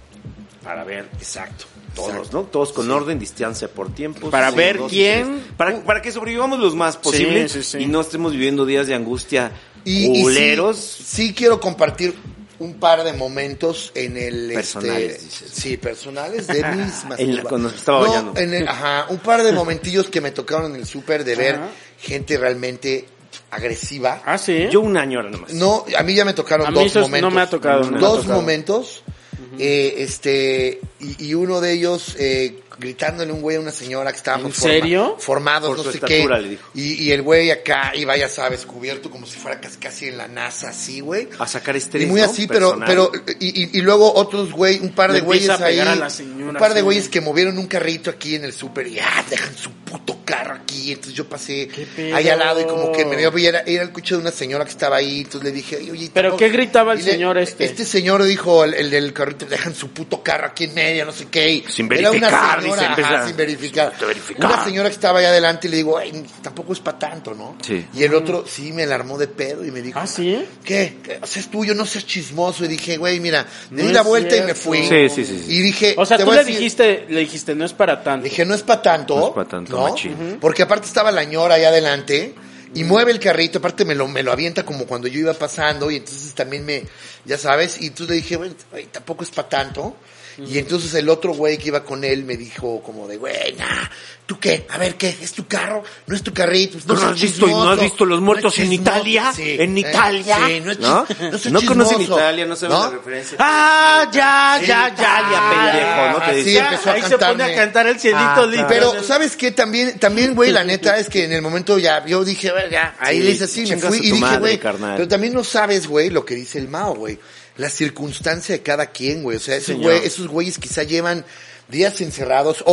para ver, exacto, todos, Exacto. ¿no? Todos con orden, distancia por tiempo. Para ver quién- Para, para que sobrevivamos los más posible sí, sí. y no estemos viviendo días de angustia Y, y sí, culeros. sí quiero compartir un par de momentos en el Personales, este, dices. sí, personales de mis En la- cuando me estaba No, bañando. en el- ajá, un par de momentillos que me tocaron en el súper de ver Ajá. gente realmente agresiva. Ah, sí. Yo un año ahora nomás. No, a mí ya me tocaron A mí dos esos no momentos. me ha tocado, no me ha Dos tocado. momentos. eh, este, y, y uno de ellos, eh, gritándole un güey a una señora que estábamos ¿En serio? formados, Por no su sé estatura, qué. le dijo. Y, y el güey acá iba, ya sabes, cubierto como si fuera casi, casi en la NASA, así, güey. A sacar estrés, Y muy ¿no? así, pero, Personal. pero, y, y, y luego otros güey, un par Le de güeyes empieza a ahí, pegar a la señora, un par de sí. güeyes que movieron un carrito aquí en el súper y ah, dejan su puto carro aquí. Entonces yo pasé pedo? ahí al lado y como que me dio, era, era el coche de una señora que estaba ahí, entonces le dije, oye, ¿Pero tampoco- qué gritaba el y le- señor este? Este señor dijo, el, el del carrito, dejan su puto carro aquí en medio, no sé qué. y Sin era una verificar, señora, dice, ajá, empieza- sin verificar. Sin verificar. Una señora que estaba ahí adelante y le digo, ay, tampoco es para tanto, ¿no? Sí. Y el otro sí me la armó de pedo y me dijo, ¿Ah, sí? ¿qué? ¿Qué? O sea, es tuyo, no seas chismoso. Y dije, güey, mira, le No di la es vuelta y me cierto. fui. Sí, sí, sí, sí. Y dije, O sea, te tú voy le a decir- dijiste, le dijiste, no es para tanto. le dije, no es para tanto. No es pa' tanto, ¿no? machín. Ujú. Porque aparte estaba la ñora ahí adelante y mueve el carrito, aparte me lo, me lo avienta como cuando yo iba pasando y entonces también me, ya sabes, y entonces le dije, güey, güey, tampoco es para tanto. Y entonces el otro güey que iba con él me dijo como de, güey, nah, ¿tú qué? A ver, ¿qué? ¿Es tu carro? ¿No es tu carrito? ¿No seas has visto y no has chismoso. visto los muertos No es en chismoso. Italia? Sí, ¿En eh, Italia? Sí, no es ¿No? chis- no, seas No conocen chismoso. Italia, no saben ¿No? la referencia. Ah, ya, Sí, ya, ya, Italia, pendejo, ¿no? Te Así decía. empezó a Ahí se pone cantarme. a cantar el cielito Ah, lindo. Pero, ¿sabes qué? También, también, güey, la neta es que en el momento ya, yo dije, güey, ya, ahí Sí, le hice así, me chingas fui a y tu dije, madre, güey, carnal. pero también no sabes, güey, lo que dice el Mao, güey. La circunstancia de cada quien, güey. O sea, esos, Señor. güey, esos güeyes quizá llevan días encerrados o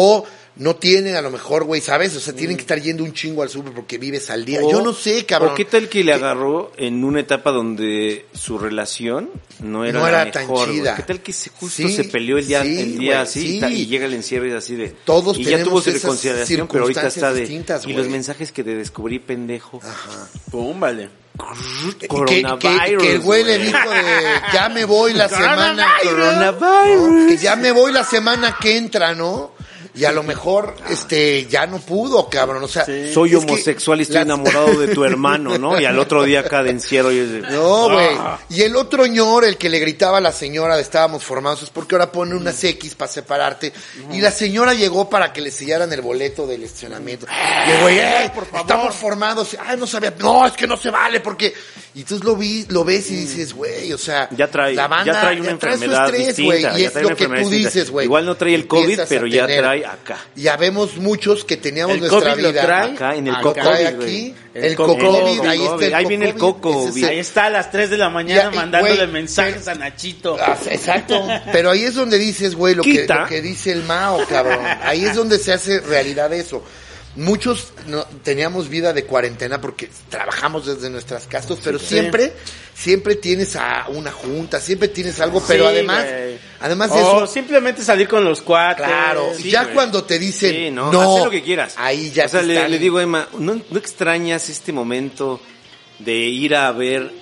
no tienen a lo mejor, güey, ¿sabes? O sea, tienen que estar yendo un chingo al súper porque vives al día. O- Yo no sé, cabrón. ¿O qué tal que le agarró en una etapa donde su relación no era, No la era tan mejor, güey? chida. ¿Qué tal que se, justo Sí, se peleó el día, sí, el día güey, así sí. y ta- y llega el encierro y así de... Todos y ya tuvo tenemos su esas reconciliación, pero ahorita está de... circunstancias distintas, y los güey. mensajes que te descubrí, pendejo. Ajá. Pum, vale. Que, que, Coronavirus, que el güey le güey. dijo de, ya me voy la semana. Coronavirus. ¿no? Que ya me voy la semana que entra, ¿no? Y a lo mejor, este, ya no pudo, cabrón. O sea, Sí. Soy es que homosexual y estoy las- enamorado de tu hermano, ¿no? Y al otro día acá de encierro y es de... No, güey. Ah. Y el otro ñor, el que le gritaba a la señora de estábamos formados, es porque ahora pone unas X para separarte. Y la señora llegó para que le sellaran el boleto del estacionamiento. Y el güey, ¡eh! Estamos formados. Ay, no sabía. No, es que no se vale porque... Y tú lo vi, lo ves y dices, güey, o sea... Ya trae, la banda ya trae una trae su enfermedad estrés, distinta. güey, y ya es trae lo una que enfermedad tú distinta. dices, güey. Igual no trae el COVID, Empiezas a pero ya tener- trae acá. Ya vemos muchos que teníamos ¿El nuestra COVID lo vida. trae? Acá en el Lo coco. trae güey. aquí. El El coco- cocovid, el ahí está el Ahí viene el cocovid, coco, ese es el- Ahí está a las tres de la mañana Ya, y, mandándole güey, mensajes pero- a Nachito. Ah, exacto. Pero ahí es donde dices, güey, lo que, Quita. lo que dice el Mao, cabrón. Ahí es donde se hace realidad eso. Muchos no, teníamos vida de cuarentena porque trabajamos desde nuestras casas, pero Sí. siempre, siempre tienes a una junta, siempre tienes algo, pero Sí, además, güey. además de O eso, simplemente salir con los cuates. claro, sí, ya güey. cuando te dicen, Sí, no, no, haz lo que quieras. ahí ya O sea, te le, están- le digo a Emma, ¿no, ¿no extrañas este momento de ir a ver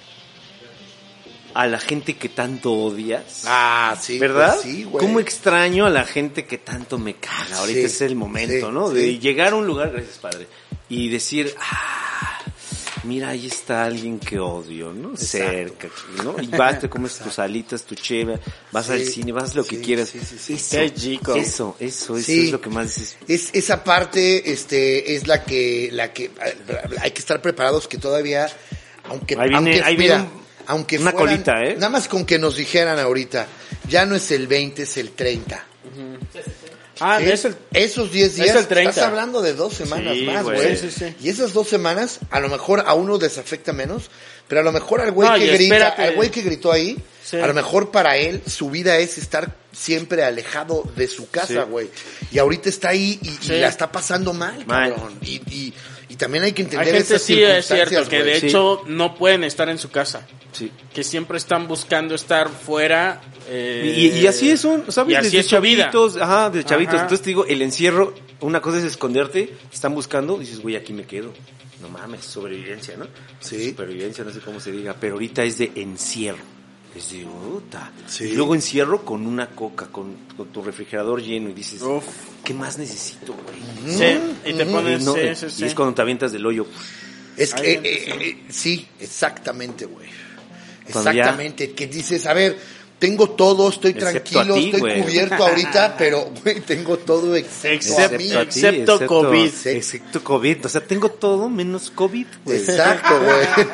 a la gente que tanto odias? Ah, sí, ¿Verdad? pues sí, güey. ¿Cómo extraño a la gente que tanto me caga? Ahorita Sí, es el momento, sí, ¿no? sí. De llegar a un lugar, gracias padre, y decir, ah, mira, ahí está alguien que odio, ¿no? Exacto. Cerca, ¿no? Y vas, te comes tus alitas, tu cheve, vas Sí, al cine, vas lo que sí, quieras. sí, sí, sí. Eso, Qué chico. eso, eso, eso Sí. es lo que más dices. Es, esa parte, este, es la que, la que, hay que estar preparados que todavía, aunque, Ahí viene- aunque, ahí mira, viene un- aunque una fueran- colita, ¿eh? nada más con que nos dijeran ahorita, ya no es el veinte, es el treinta. Ah, ¿Sí? es el... Esos diez es días, el treinta. estás hablando de dos semanas Sí, más, güey. güey. Sí, sí, sí. Y esas dos semanas, a lo mejor a uno les afecta menos, pero a lo mejor al güey No, que y grita, espérate. al güey que gritó ahí, Sí. a lo mejor para él su vida es estar siempre alejado de su casa, Sí. güey. Y ahorita está ahí y, y Sí. la está pasando mal, Mal. cabrón. Y, y, y también hay que Hay entender gente, esas sí, es circunstancias, cierto, que de güey. Sí. hecho no pueden estar en su casa. Sí. Que siempre están buscando estar fuera. eh, Y, y así es un, ¿sabes? Y así Desde es su vida. chavitos, ajá, de chavitos. Ajá. Entonces te digo, el encierro, una cosa es esconderte, están buscando, dices, güey, aquí me quedo. No mames, sobrevivencia, ¿no? Sí. Supervivencia, no sé cómo se diga, pero ahorita es de encierro. Es de puta. Sí. Y luego encierro con una coca, con, con tu refrigerador lleno y dices, Uf. ¿qué más necesito, güey? Sí, y te pones. Y, no- sí, y sí, sí. es cuando te avientas del hoyo. Es Hay que, gente, eh, eh, sí, exactamente, güey. Cuando ya- Exactamente, que dices, a ver, tengo todo, estoy Excepto tranquilo, a ti, estoy güey. cubierto ahorita, pero, güey, tengo todo excepto, Excepto a mí. a ti. Excepto COVID. Sí. Excepto COVID. O sea, tengo todo menos COVID, güey. Exacto, güey.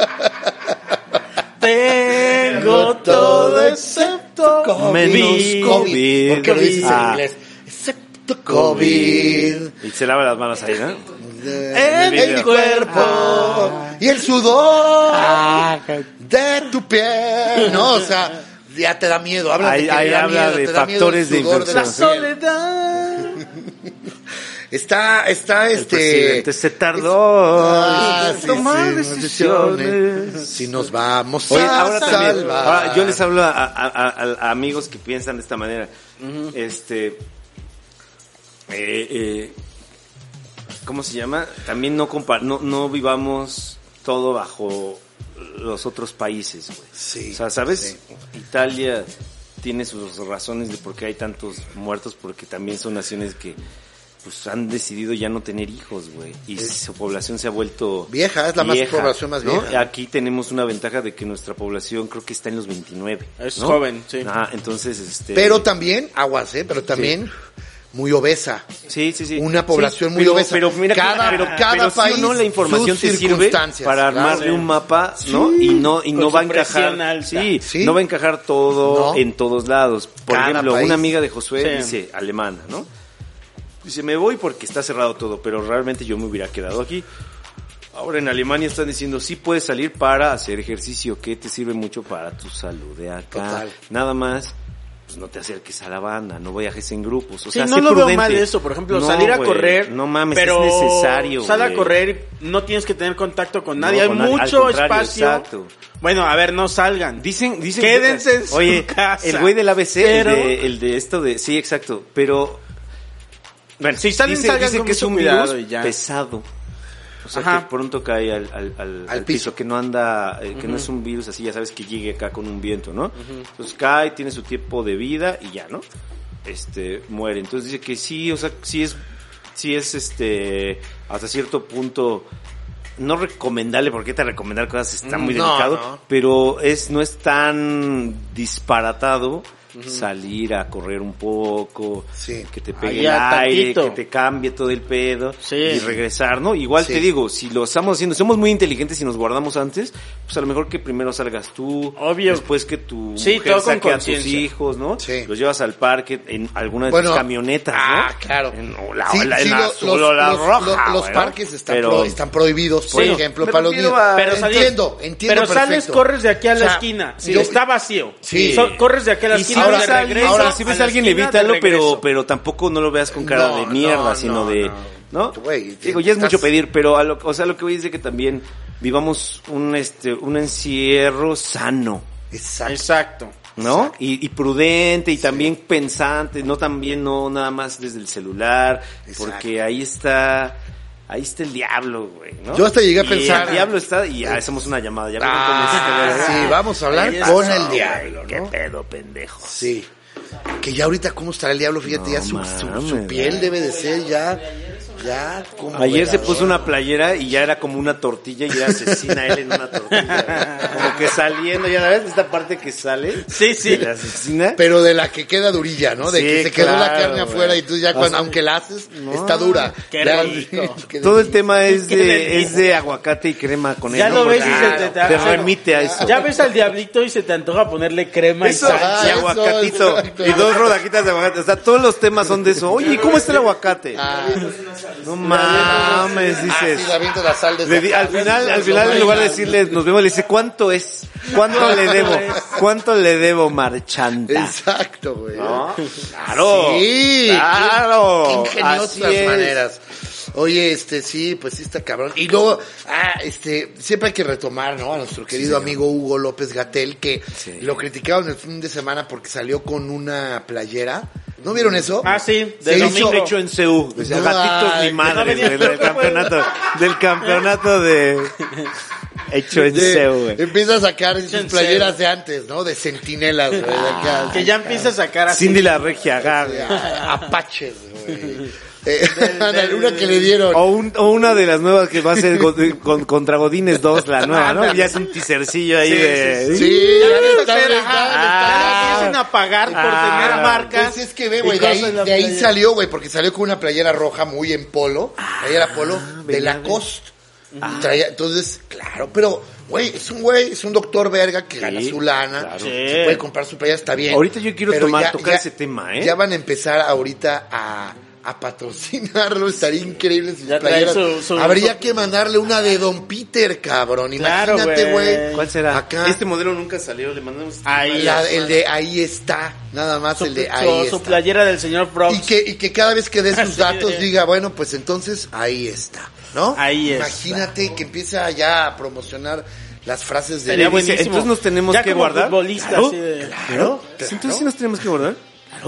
Tengo todo excepto Menos COVID. ¿Por qué lo dices en Ah. inglés? Excepto COVID. Y se lava las manos ahí, ¿no? En el mi video. cuerpo y el sudor de tu piel. No, o sea, ya te da miedo. Habla Ahí- de que ahí te da habla miedo, de te da miedo factores el de sudor la infección. piel. soledad. Está, está El este. presidente se tardó Ah, en sí, tomar sí, decisiones. Si nos vamos Oye, a ahora también, salvar. ahora yo les hablo a, a- a- a- a amigos que piensan de esta manera. Este, eh, eh, ¿cómo se llama? También no compa- no, no vivamos todo bajo los otros países, güey. Sí, O sea, ¿sabes? sí. Italia tiene sus razones de por qué hay tantos muertos, porque también son naciones que pues han decidido ya no tener hijos, güey. Y su población se ha vuelto Vieja, es la más población más ¿no? vieja. Aquí tenemos una ventaja de que nuestra población creo que está en los veintinueve. Es ¿no? joven, sí. Ajá, entonces, este... Pero también, aguas, ¿eh? Pero también muy obesa. Sí, sí, sí. Una población Sí, muy pero- obesa. Pero mira, que- Cada- pero, cada pero sí o país, no la información sus te sirve circunstancias, para claro. armarle Sí. un mapa, ¿no? Y no y Con no su va a encajar. presión alta. Sí, Sí. no va a encajar todo No. en todos lados. Por Cada ejemplo, país. una amiga de Josué Sí. dice alemana, ¿no? Dice, me voy porque está cerrado todo, pero realmente yo me hubiera quedado aquí. Ahora en Alemania están diciendo, sí puedes salir para hacer ejercicio, que te sirve mucho para tu salud de acá. Total. Nada más pues no te acerques a la banda, no viajes en grupos. O Sí, sea, no sé lo prudente. veo mal eso, por ejemplo, No, salir a güey, correr. No mames, pero es necesario. Sal a güey. correr, no tienes que tener contacto con nadie, No, hay con nadie, al mucho contrario, espacio. exacto. Bueno, a ver, no salgan. Dicen, dicen. Quédense en su Oye, casa. el güey del A B C, Pero- el, de, el de esto de, sí, exacto, pero, bueno, Si salen, dice, salgan dice con que es mucho un cuidado virus y ya. pesado. O sea, Ajá. que pronto cae al, al, al, al piso, piso. que no anda, eh, que no es un virus así, ya sabes, que llegue acá con un viento, ¿no? Entonces cae, tiene su tiempo de vida y ya, ¿no? Este, muere. Entonces dice que sí, o sea, sí es, sí es este, hasta cierto punto, no recomendable, porque te recomendar cosas está muy No, delicado, no. pero es, no es tan disparatado salir a correr un poco, Sí. que te pegue Allá, el aire, tantito. que te cambie todo el pedo Sí. y regresar, ¿no? Igual Sí. te digo, si lo estamos haciendo, somos muy inteligentes y nos guardamos antes, pues a lo mejor que primero salgas tú, Obvio. después que tu Sí, mujer todo con saque a tus conciencia. hijos, ¿no? Sí. Los llevas al parque en alguna de Bueno, tus camionetas, ¿no? ah, claro. En, o la, Sí, o la, en sí, la lo- azul los, o la los- roja, los- los güey, ¿no? parques están, Pero- pro- están prohibidos, por Sí, ejemplo, me para los refiero niños. a- Pero sales- entiendo, entiendo Pero sales, perfecto. corres de aquí a la O sea, esquina. sí, y yo- está vacío. Sí. So- corres de aquí a la Y si esquina. ves de a alguien, regreso, ahora si ves la a alguien esquina, de evítalo, pero regreso. pero tampoco no lo veas con cara No, de mierda, no, sino no, de, no. ¿no? Güey, Digo, ya es estás- mucho pedir, pero a lo, o sea, lo que voy es de que también vivamos un este un encierro sano, Exacto. Exacto. ¿no? Y, y prudente y también pensante, no también no nada más desde el celular, Exacto. porque ahí está ahí está el diablo, güey, ¿no? Yo hasta llegué a Y pensar- el diablo está y ya hacemos una llamada, ya ven cómo Ah, está, sí, vamos a hablar Ahí con está, el güey, diablo, qué ¿no? pedo, pendejo. Sí. Que ya ahorita cómo estará el diablo, fíjate, No ya su, su- su mames, piel güey. debe de ser ya, ya como Ayer se velador. puso una playera y ya era como una tortilla y era asesina él en una tortilla. Como que saliendo, ya sabes, esta parte que sale. Sí, sí. de la asesina. Pero de la que queda durilla, ¿no? De Sí, que se quedó la claro, carne güey. afuera y tú ya cuando, O sea, aunque la haces, no, está dura. qué Ya- rico. qué Todo el delicia. tema es Qué de, delicia. es de aguacate y crema con Ya él. lo ¿no? ves y Porque se te- te, te- remite a eso. Ya ves al diablito y se te antoja ponerle crema Eso, y sal. Ah, y eso, aguacatito, exacto. y dos rodajitas de aguacate. O sea, todos los temas son de eso. Oye, ¿y cómo está el aguacate? Ah, No mames, ah, dices. sí, le aviento la sal de Le di- al final, al final en lugar de decirle nos vemos, le dice ¿cuánto es? ¿Cuánto le debo? ¿Cuánto le debo, marchanta? Exacto, güey. ¿No? Claro. Sí. Claro. Qué, qué ingeniosas Así es. maneras. Oye, este, sí, pues sí está cabrón. Y luego, ah, este, siempre hay que retomar, ¿no? A nuestro querido amigo Hugo López Gatell, que Sí. lo criticaron el fin de semana porque salió con una playera. ¿No vieron eso? Ah, sí, Se de hizo- domingo. Hecho en C U. O sea, No, gatitos ay, ni madres, no venía- güey, del campeonato, del campeonato de hecho en De- C U, güey. empieza a sacar sus en playeras de antes, ¿no? De centinelas, güey. de acá. Que ya empieza a sacar así. Cindy la regia, agarra. A- Apaches, güey. Eh, ándale, una que le dieron. O, un- o una de las nuevas que va a ser con, con- contra Godines dos, la nueva, ¿no? Ya es un teasercillo ahí de... Sí, Ya ya ves, está, espera, está, ah, está. ya empiezan a pagar por Ah, tener marcas. Pues es que ve, y güey, de ahí, cosas en la de ahí playera. salió, güey, porque salió con una playera roja muy en polo, playera polo de Ah, ¿verdad? Lacoste. Traía, entonces, claro, pero, güey, es un güey, es un doctor verga que gana su lana, claro. Sí. se puede comprar su playera, está bien. Ahorita yo quiero Pero tomar- tocar ese tema, ¿eh? Ya van a empezar ahorita a, a patrocinarlo, estaría increíble sus Ya trae playeras. su- su- Habría su- que mandarle una de Don Peter, cabrón, Claro, imagínate, güey. güey. ¿Cuál será? Acá. Este modelo nunca salió, le mandamos... Ahí La- está. el de ahí está, nada más Su, el de su- ahí su está. playera del señor Frogs. Y que, y que cada vez que dé sus Sí. datos diga, bueno, pues entonces ahí está, ¿no? Ahí está. Imagínate que empieza ya a promocionar las frases de... Sería dice, buenísimo. entonces nos tenemos Ya que como guardar. futbolista, Claro, así de- Claro, Entonces sí nos tenemos que guardar.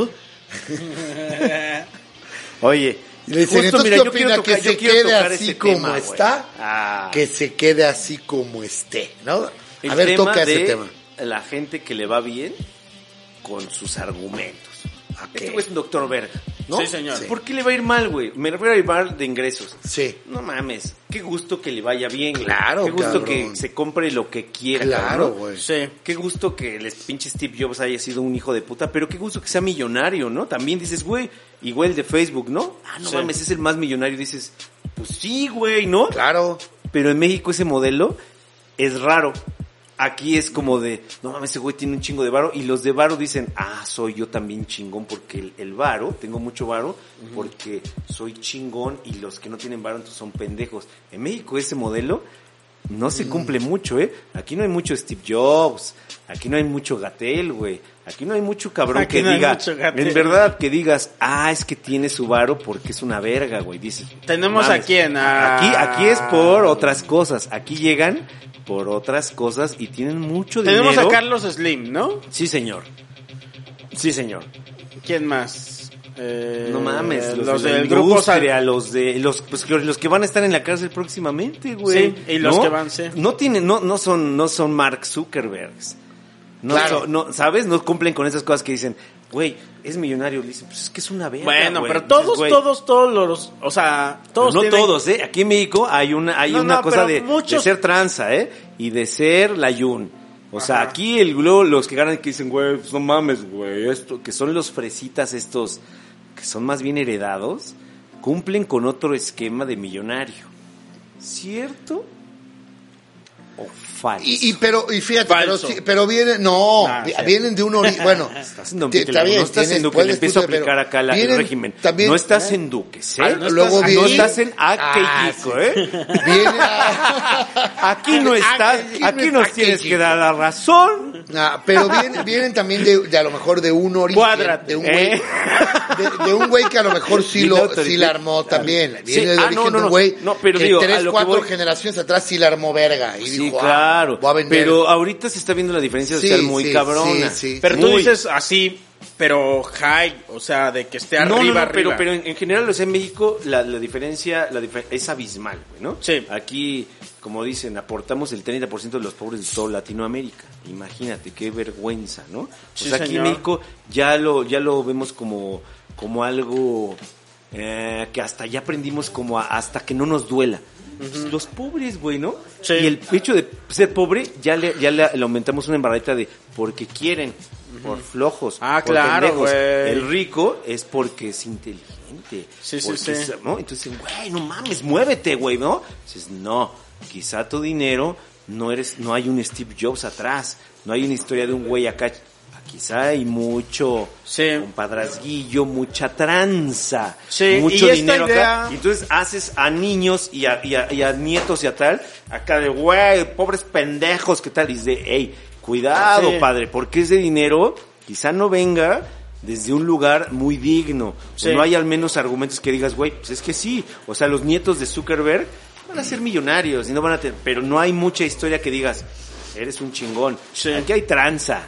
Oye, Y le dicen, justo, entonces, mira, ¿qué yo quiero opina? tocar- Que yo se quiero quede tocar así ese como tema, güey. está, Ah. que se quede así como esté, ¿no? El A ver, tema toca de ese tema. la gente que le va bien con sus argumentos. Ok. Este güey es un doctor verga, ¿no? Sí, señor. Sí. ¿Por qué le va a ir mal, güey? Me refiero a ir mal de ingresos. Sí. No mames, qué gusto que le vaya bien, güey. Claro, Qué gusto cabrón. que se compre lo que quiera, Claro, cabrón, ¿no? güey. Sí. Qué gusto que el pinche Steve Jobs haya sido un hijo de puta, pero qué gusto que sea millonario, ¿no? También dices, güey, igual el de Facebook, ¿no? Ah, no Sí. mames, es el más millonario. Dices, pues sí, güey, ¿no? Claro. Pero en México ese modelo es raro. Aquí es como de, no mames, ese güey tiene un chingo de varo. Y los de varo dicen, ah, soy yo también chingón porque el, el varo, tengo mucho varo porque soy chingón y los que no tienen varo entonces son pendejos. En México ese modelo no se cumple mucho, ¿eh? Aquí no hay mucho Steve Jobs, aquí no hay mucho Gatell, güey. Aquí no hay mucho cabrón Aquí que no hay diga, mucho Gatell. en verdad, que digas, ah, es que tiene su varo porque es una verga, güey. Dices, Tenemos mames, a quién, a- Aquí, aquí es por otras cosas. Aquí llegan por otras cosas y tienen mucho Tenemos dinero. a Carlos Slim, ¿no? Sí, señor. Sí, señor. ¿Quién más? Eh, No mames, los, los de la del grupo industria, Sal- los de los pues los, los que van a estar en la cárcel próximamente, güey. Sí, y los ¿no? que van, sí. No tienen no no son no son Mark Zuckerbergs. No, Claro. son- no, ¿sabes? No cumplen con esas cosas que dicen, güey, es millonario. Le dicen, pues es que es una verga, Bueno, güey. pero todos, Dices, güey, todos, todos los, o sea, todos no tienen- todos, ¿eh? Aquí en México hay una hay No, una no, cosa pero de, muchos- de ser tranza, ¿eh? Y de ser la yun. O sea, Ajá. aquí el luego los que ganan que dicen, güey, pues no mames, güey, esto que son los fresitas estos que son más bien heredados, cumplen con otro esquema de millonario. ¿Cierto? ¿O falso? Y, y pero y fíjate, pero, Falso. sí, pero vienen, no, Ah, vi- sí. vienen de un ori- bueno, Estás en Don te- Duque, está bien, no estás tienes- en Duque, le puedes empiezo a tú, pero aplicar acá la- el vienen régimen. también- no estás ¿eh? en Duques, ¿eh? Ah, no, luego estás, no viene- estás en Ah, Aquellico, ¿eh? Viene a- Aquí no estás, Aquí no aquí está nos tienes Aquellico. que dar la razón. Ah, pero vienen, vienen también de, de a lo mejor de un origen, Cuádrate, de un güey, ¿eh? de, de un güey que a lo mejor sí Dile lo, autorité. sí la armó también. Viene Sí, del ah, origen no, no, de un no. güey No, pero que digo, a tres, lo que cuatro voy- generaciones atrás sí la armó verga. Y Sí, dijo, ah, claro. voy a vender. Pero ahorita se está viendo la diferencia Sí, social muy sí, cabrona. sí, sí. Pero tú Muy. dices así, pero high, o sea, de que esté arriba, No, no, no, arriba. pero, pero en, en general, o sea, en México la, la diferencia la difer- es abismal, güey, ¿no? Sí. Aquí, como dicen, aportamos el treinta por ciento de los pobres de toda Latinoamérica. Imagínate, qué vergüenza, ¿no? O Sí, sea, aquí señor. en México ya lo, ya lo vemos como, como algo eh, que hasta ya aprendimos como a- hasta que no nos duela. Pues, los pobres, güey, ¿no? Sí. Y el hecho de ser pobre, ya le, ya le, le aumentamos una embarradita de porque quieren, por flojos. Ah, por claro, pendejos. güey. El rico es porque es inteligente. Sí, sí, porque sí. es- ¿no? Entonces, güey, no mames, muévete, güey, ¿no? Dices, no, quizá tu dinero no eres, no hay un Steve Jobs atrás, no hay una historia de un güey acá. Quizá hay mucho Sí. compadrazguillo, mucha tranza, Sí, mucho y esta dinero idea- acá. Y entonces haces a niños y a, y a, y a nietos y a tal, acá de, güey, pobres pendejos, ¿qué tal? Y dices, hey, cuidado, Sí. padre, porque ese dinero quizá no venga desde un lugar muy digno. Sí. O no hay al menos argumentos que digas, güey, pues es que sí. O sea, los nietos de Zuckerberg van a ser millonarios y no van a tener, pero no hay mucha historia que digas, eres un chingón. Sí. Aquí hay tranza.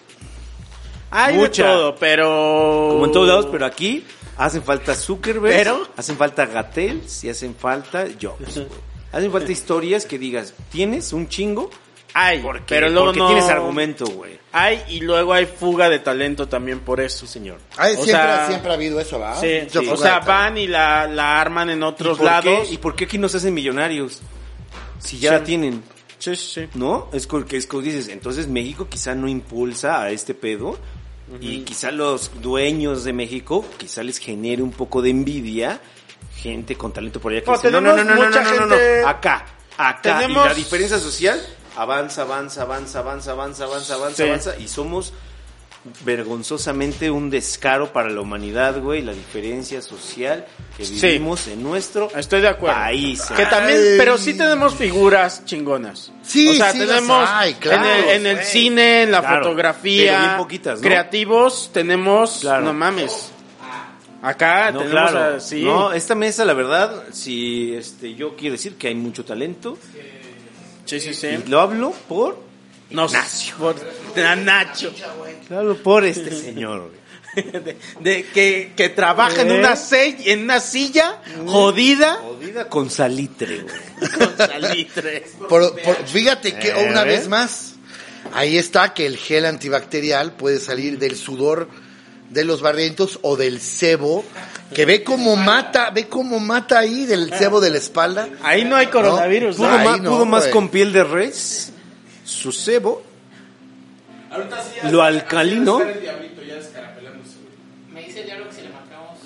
Hay mucha. de todo, pero... Como en todos lados, pero aquí hacen falta Zuckerberg, Pero- hacen falta Gatell, y hacen falta Jobs, güey. Hacen falta historias que digas, tienes un chingo, Hay, porque, pero luego porque no... tienes argumento, güey. Hay, y luego hay fuga de talento también por eso. Sí, señor. Ay, O siempre, sea, siempre ha habido eso, ¿verdad? Sí, Mucha sí. fuga O sea, de talento. van y la, la arman en ¿Y otros por, qué, lados. ¿Y por qué aquí nos hacen millonarios? Si ya Sí. la tienen, Sí, sí, sí. ¿no? Es porque es como dices, entonces México quizá no impulsa a este pedo y quizá los dueños de México quizá les genere un poco de envidia, gente con talento por allá que No, dice, no, no, no, tenemos no, no, mucha no, no, no, gente- acá, acá, Tenemos- y la diferencia social avanza, avanza, avanza, avanza, avanza, avanza, avanza, Sí. avanza y somos vergonzosamente un descaro para la humanidad, güey, la diferencia social que Sí. vivimos en nuestro Estoy de acuerdo. país. Que también, Ay. pero sí tenemos figuras chingonas. Sí, o sea, sí las tenemos hay, claro, en el, en el güey. cine, en la Claro, fotografía, pero bien poquitas, ¿no? creativos, tenemos, Claro. no mames. Acá No, tenemos claro. así. No, esta mesa, la verdad, si este, yo quiero decir que hay mucho talento. Sí, sí, sí. Y lo hablo por No, Ignacio. por- a Nacho. Lo hablo por este señor. güey. De, de que, que trabaja en ¿Eh? una se- en una silla jodida Jodida con salitre, güey. con salitre. Por- por- fíjate que Eh, una ¿eh? vez más, ahí está que el gel antibacterial puede salir del sudor de los barrientos o del sebo, que ve cómo mata, ve cómo mata ahí del sebo de la espalda. Ahí no hay coronavirus. Pudo, ¿no? Ahí más, no, pudo más güey. con piel de res, su cebo, Ahorita sí ya lo está- alcalino. está el diablito ya descarapelándose, güey. Me dice el diablo que si le marcamos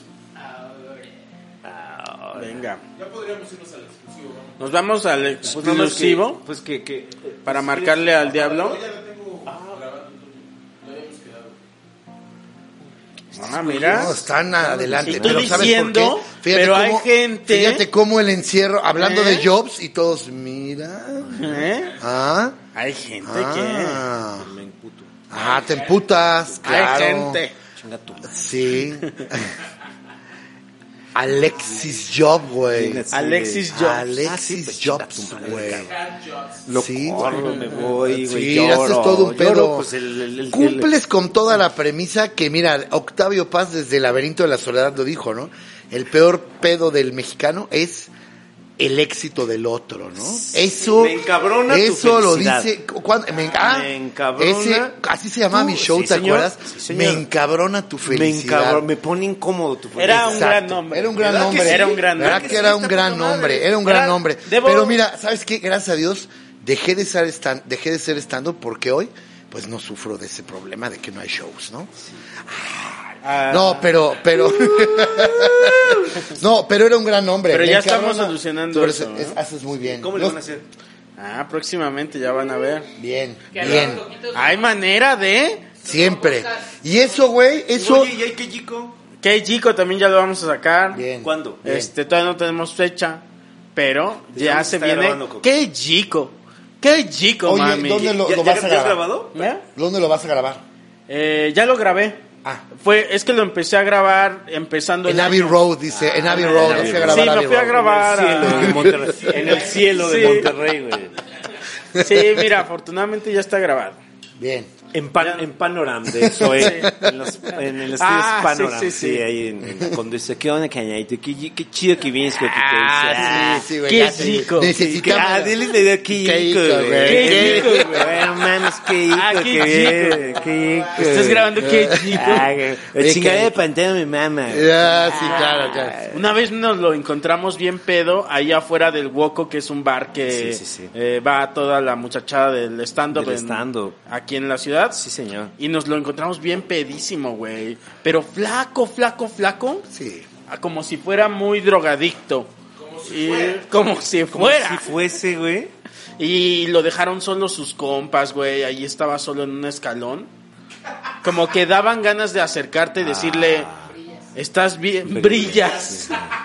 ahora. Venga. Ya podríamos irnos al exclusivo, vamos. Nos vamos al Pues nada más que- exclusivo Pues que, que para marcarle al diablo. Ya la tengo grabando, lo habíamos quedado. Ah, mira. No, están adelante. Y tú Pero ¿sabes por qué? diciendo, Fíjate pero cómo, hay gente- Fíjate cómo el encierro, hablando ¿Eh? de Jobs y todos, mira. ¿Eh? Ah, Hay gente ah. Me emputo. Ah, te emputas, que... claro. Hay gente. Chinga tu madre. Sí. Alexis Job, güey. Sí, Alexis Jobs. Alexis Ah, sí, pues, chinga Jobs, tu madre, güey. Lo Sí, corro, güey. me voy, güey, Sí, lloro. haces todo un pedo. Lloro, pues, el, el, el- Cumples con toda la premisa que, mira, Octavio Paz desde el laberinto de la soledad lo dijo, ¿no? El peor pedo del mexicano es el éxito del otro, ¿no? Eso, Me encabrona tu eso lo felicidad. dice, ¿cuándo? Me, ah, Me encabrona. ese, así se llamaba Tú, mi show, sí, ¿te señor. acuerdas? Sí, señor. Me encabrona tu me felicidad. encabrona, me pone incómodo tu Era un Exacto. gran nombre. Era un gran ¿Verdad que nombre. sí? Era un gran ¿Verdad nombre. que era un Está gran puta madre. nombre? Era un Era- gran nombre. debo- Pero mira, ¿sabes qué? Gracias a Dios dejé de ser stand, dejé de ser stand-up porque hoy pues no sufro de ese problema de que no hay shows, ¿no? Ah, No, pero, pero, no, pero era un gran nombre. Pero Me ya encabrona. estamos solucionando Tú eso, eres- ¿no? es- haces muy bien. ¿Cómo le Los- van a hacer? Ah, próximamente ya van a ver. Bien, Que bien. hagan poquitos- Hay manera de... Siempre. Y eso, güey, eso. Oye, ¿y hay que chico? Que Chico también ya lo vamos a sacar. Bien. ¿Cuándo? Bien. Este, todavía no tenemos fecha, pero ¿De ya dónde se está viene. grabando, Coco? ¡Qué chico! ¡Qué chico, Oye, mami! ¿dónde lo, ¿Ya, lo ya- vas a ya has grabar? grabado? ¿Eh? ¿Dónde lo vas a grabar? Eh, ya lo grabé. Ah. Fue, es que lo empecé a grabar empezando En el Abbey año. Road, dice. En Abbey Road, Abbey vas a Road. grabar Sí, lo Abbey fui a Road. grabar. En el cielo de Monterrey. En el cielo de Sí. Monterrey, güey. Sí, mira, afortunadamente ya está grabado. Bien. En, pan, en Panoram de Zoe, en, los, en el estudio Ah, Panoram, sí, sí, sí, sí. ahí en, en- cuando dice, ¿qué onda, cañadito? Qué, qué chido que vienes, Coquito. Ah, sí, güey, qué ya sé. chico. Necesitamos- Ah, dile la idea, qué Qué chico, chico, güey. güey. Qué chico, güey. Bueno, mames, qué chico, Ah, qué que bien, qué chico. Estás grabando qué chico. Ah, güey. Qué La chingada de chico. pantalla mi mamá. Ya, sí, claro, claro. Una vez nos lo encontramos bien pedo ahí afuera del Woco, que es un bar que Sí, sí, sí. eh, va toda la muchachada del stand-up Del en- stand-up. aquí en la ciudad. Sí, señor. Y nos lo encontramos bien pedísimo, güey. Pero flaco, flaco, flaco. Sí. Ah, Como si fuera muy drogadicto. Como si fuera. Como si Como fuera. si fuese, güey. Y lo dejaron solo sus compas, güey. Ahí estaba solo en un escalón. Como que daban ganas de acercarte y decirle, estás bien, brillas.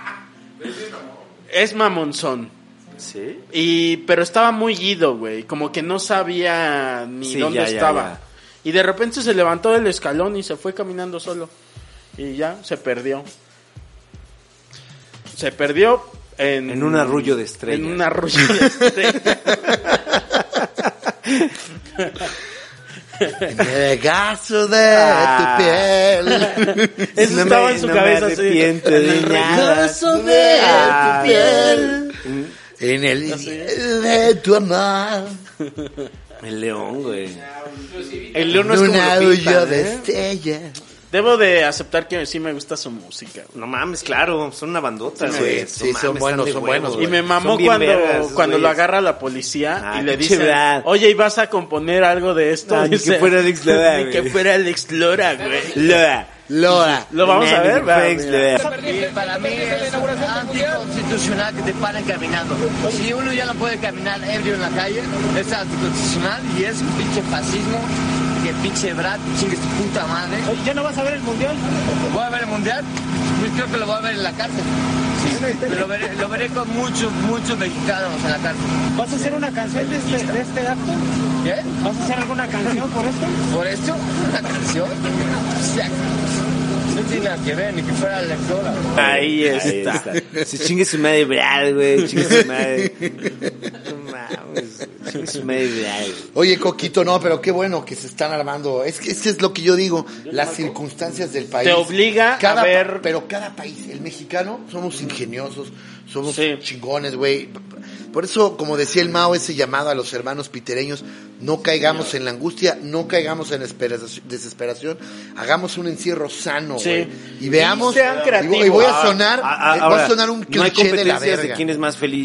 Es mamonzón. Sí. Y, pero estaba muy ido, güey. Como que no sabía ni Sí, dónde ya, ya, estaba. ya. Y de repente se levantó del escalón y se fue caminando solo. Y ya, se perdió. Se perdió en... En un arrullo de estrellas. En un arrullo de estrellas. En el regazo de tu piel. Eso No estaba me- en su no cabeza. me así. arrepiento En de el nada. regazo de Ah, tu piel. En el de tu amor. El león, güey. El león no En es un como lo arrullo pintan, de ¿eh? estrellas. Debo de aceptar que sí me gusta su música. No mames, claro, son una bandota, Sí, güey. sí, No son mames, buenos, están de son huevos, buenos, güey. Y me mamó Son bien cuando, vergas esos cuando lo güeyes. agarra la policía Ah, y le pinche dice, Brad. oye, ¿y vas a componer algo de esto? Ah, ni Dice, que fuera Alex Lora, Ni güey. que fuera Alex Lora, güey. Loa. Lola. Lo vamos a ver, va, Alex mira. Lora. Y para mí es anticonstitucional que te paren caminando. Si uno ya no puede caminar ebrio en la calle, es anticonstitucional y es un pinche fascismo. Que pinche Brad, chingue su puta madre. ¿Ya no vas a ver el mundial? ¿Voy a ver el mundial? Pues creo que lo voy a ver en la cárcel. Sí, lo veré, lo veré con muchos, muchos mexicanos en la cárcel. ¿Vas a hacer una canción de este, de este acto? ¿Qué? ¿Vas a hacer alguna canción por esto? ¿Por esto? ¿Una canción? O sea, no tiene nada que ver, ni que fuera la lectora. Ahí Ahí está. está. Se chingue su madre, Brad, güey. Chingue su madre. No mames. Chingue su madre, Brad. Oye, Coquito, no, pero qué bueno que se están armando. Es que ese es lo que yo digo, las circunstancias del país. Te obliga cada, a ver- pa- Pero cada país, el mexicano, somos ingeniosos, somos Sí. chingones, güey. Por eso, como decía el Mao, ese llamado a los hermanos pitereños, no caigamos en la angustia, no caigamos en esperación- desesperación, hagamos un encierro sano, Sí. güey. Y veamos, Y sean y creativos. voy- y voy a sonar, Ah, ah, eh, voy ahora, a sonar un no hay cliché de la competencias de verga. quién es más feliz.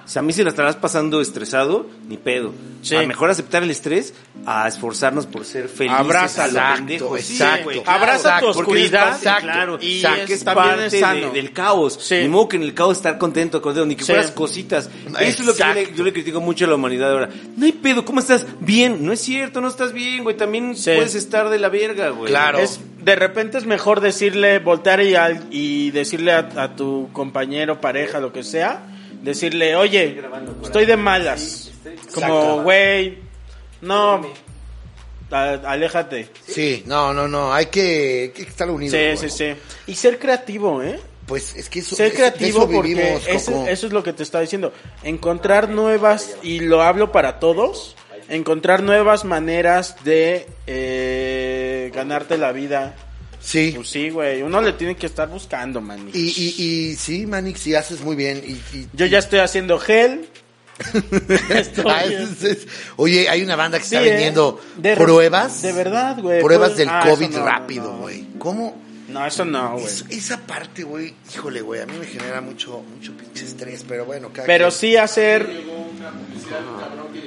O sea, a mí si la estarás pasando estresado, ni pedo. Sí. A mejor aceptar el estrés, a esforzarnos por ser felices. Abrázalo. a lo pendejo. Sí, Exacto. güey, Abraza tu porque oscuridad. es parte, claro, Y y que es- es también parte es sano. de- del caos. Sí. Ni modo que en el caos estar contento, contento, ni que Sí. fueras cositas. Eso es lo que yo le, Exacto. yo le critico mucho a la humanidad ahora. No hay pedo, ¿cómo estás? Bien. No es cierto, no estás bien, güey. También Sí. puedes estar de la verga, güey. Claro. Es, de repente es mejor decirle, voltear y, al- y decirle a, a tu compañero, pareja, lo que sea, decirle, oye, estoy de malas. Como, güey, no, a- aléjate. Sí, no, no, no, hay que, hay que estar unidos. Sí, güey. sí, sí. Y ser creativo, ¿eh? Pues es que eso, Ser es- de creativo eso porque vivimos, eso, Coco. eso es lo que te estaba diciendo. Encontrar nuevas, y lo hablo para todos, encontrar nuevas maneras de eh, ganarte la vida. Sí. Pues sí, güey, uno le tiene que estar buscando, man. Y, y, y sí, Manix, sí haces muy bien. Y, y- Yo ya estoy haciendo gel. Estoy- Ah, es- es- Oye, hay una banda que Sí, está ¿eh? vendiendo De- pruebas. De verdad, güey. Pruebas Pues- del ah, eso COVID no, rápido, no, no. güey. ¿Cómo? No, eso no, güey. Es- esa parte, güey, híjole, güey, a mí me genera mucho, mucho pinche estrés, pero bueno, cada Pero quien. sí hacer... Llegó una publicidad de un cabrón que,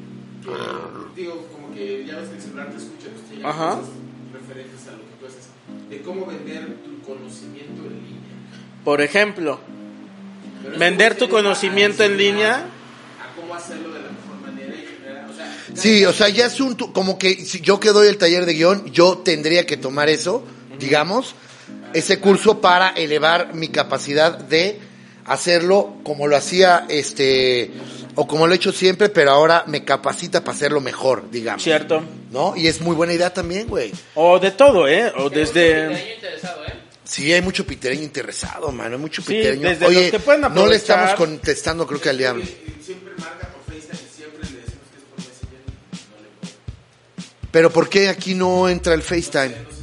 que digo, como que ya ves que el celular te escucha, pues te llama Ajá. cosas referentes a lo que tú haces, de cómo vender tu conocimiento en línea. Por ejemplo, Pero es vender como tu si conocimiento a en enseñar línea. a cómo hacerlo de la mejor manera y generar, o sea, Sí, o sea, ya es un, tu- como que si yo que doy el taller de guión, yo tendría que tomar eso, digamos, ese curso para elevar mi capacidad de hacerlo como lo hacía, este, o como lo he hecho siempre, pero ahora me capacita para hacerlo mejor, digamos. Cierto. ¿No? Y es muy buena idea también, güey. O de todo, ¿eh? O desde... interesado, ¿eh? Sí, hay mucho pitereño interesado, mano, hay mucho Sí, pitereño. desde Oye, los que pueden no le aprovechar- estamos contestando, creo que al diablo. y siempre marca por FaceTime y siempre le decimos que es por Messenger, no le puedo. Pero ¿por qué aquí no entra el FaceTime?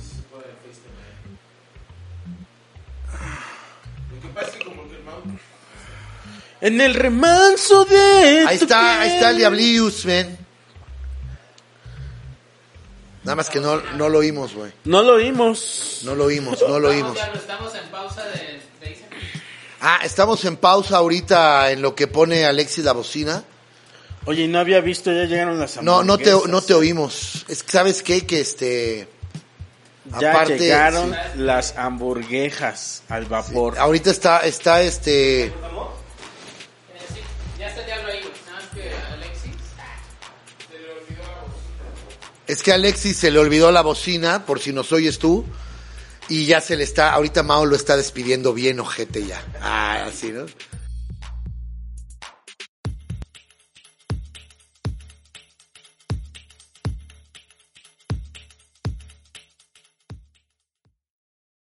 Lo que pasa es que como que el mouse En el remanso de... Ahí tu está, ahí piel. está el Diablius, ven. Nada más que no, no lo oímos, güey. No lo oímos. No lo oímos, no lo oímos. Estamos, estamos en pausa de... de Isa. Ah, estamos en pausa ahorita en lo que pone Alexis la bocina. Oye, no había visto, ya llegaron las No, no te, hamburguesas. no te oímos. Es que, ¿sabes qué? Que este... Ya aparte, llegaron sí. las hamburguesas al vapor. Ahorita está, está este... Eh, sí, ya está el diablo ahí, güey. Nada más que Alexis... Es que a Alexis se le olvidó la bocina, por si nos oyes tú. Y ya se le está... Ahorita Mao lo está despidiendo bien, ojete ya. Ah, así, ¿no?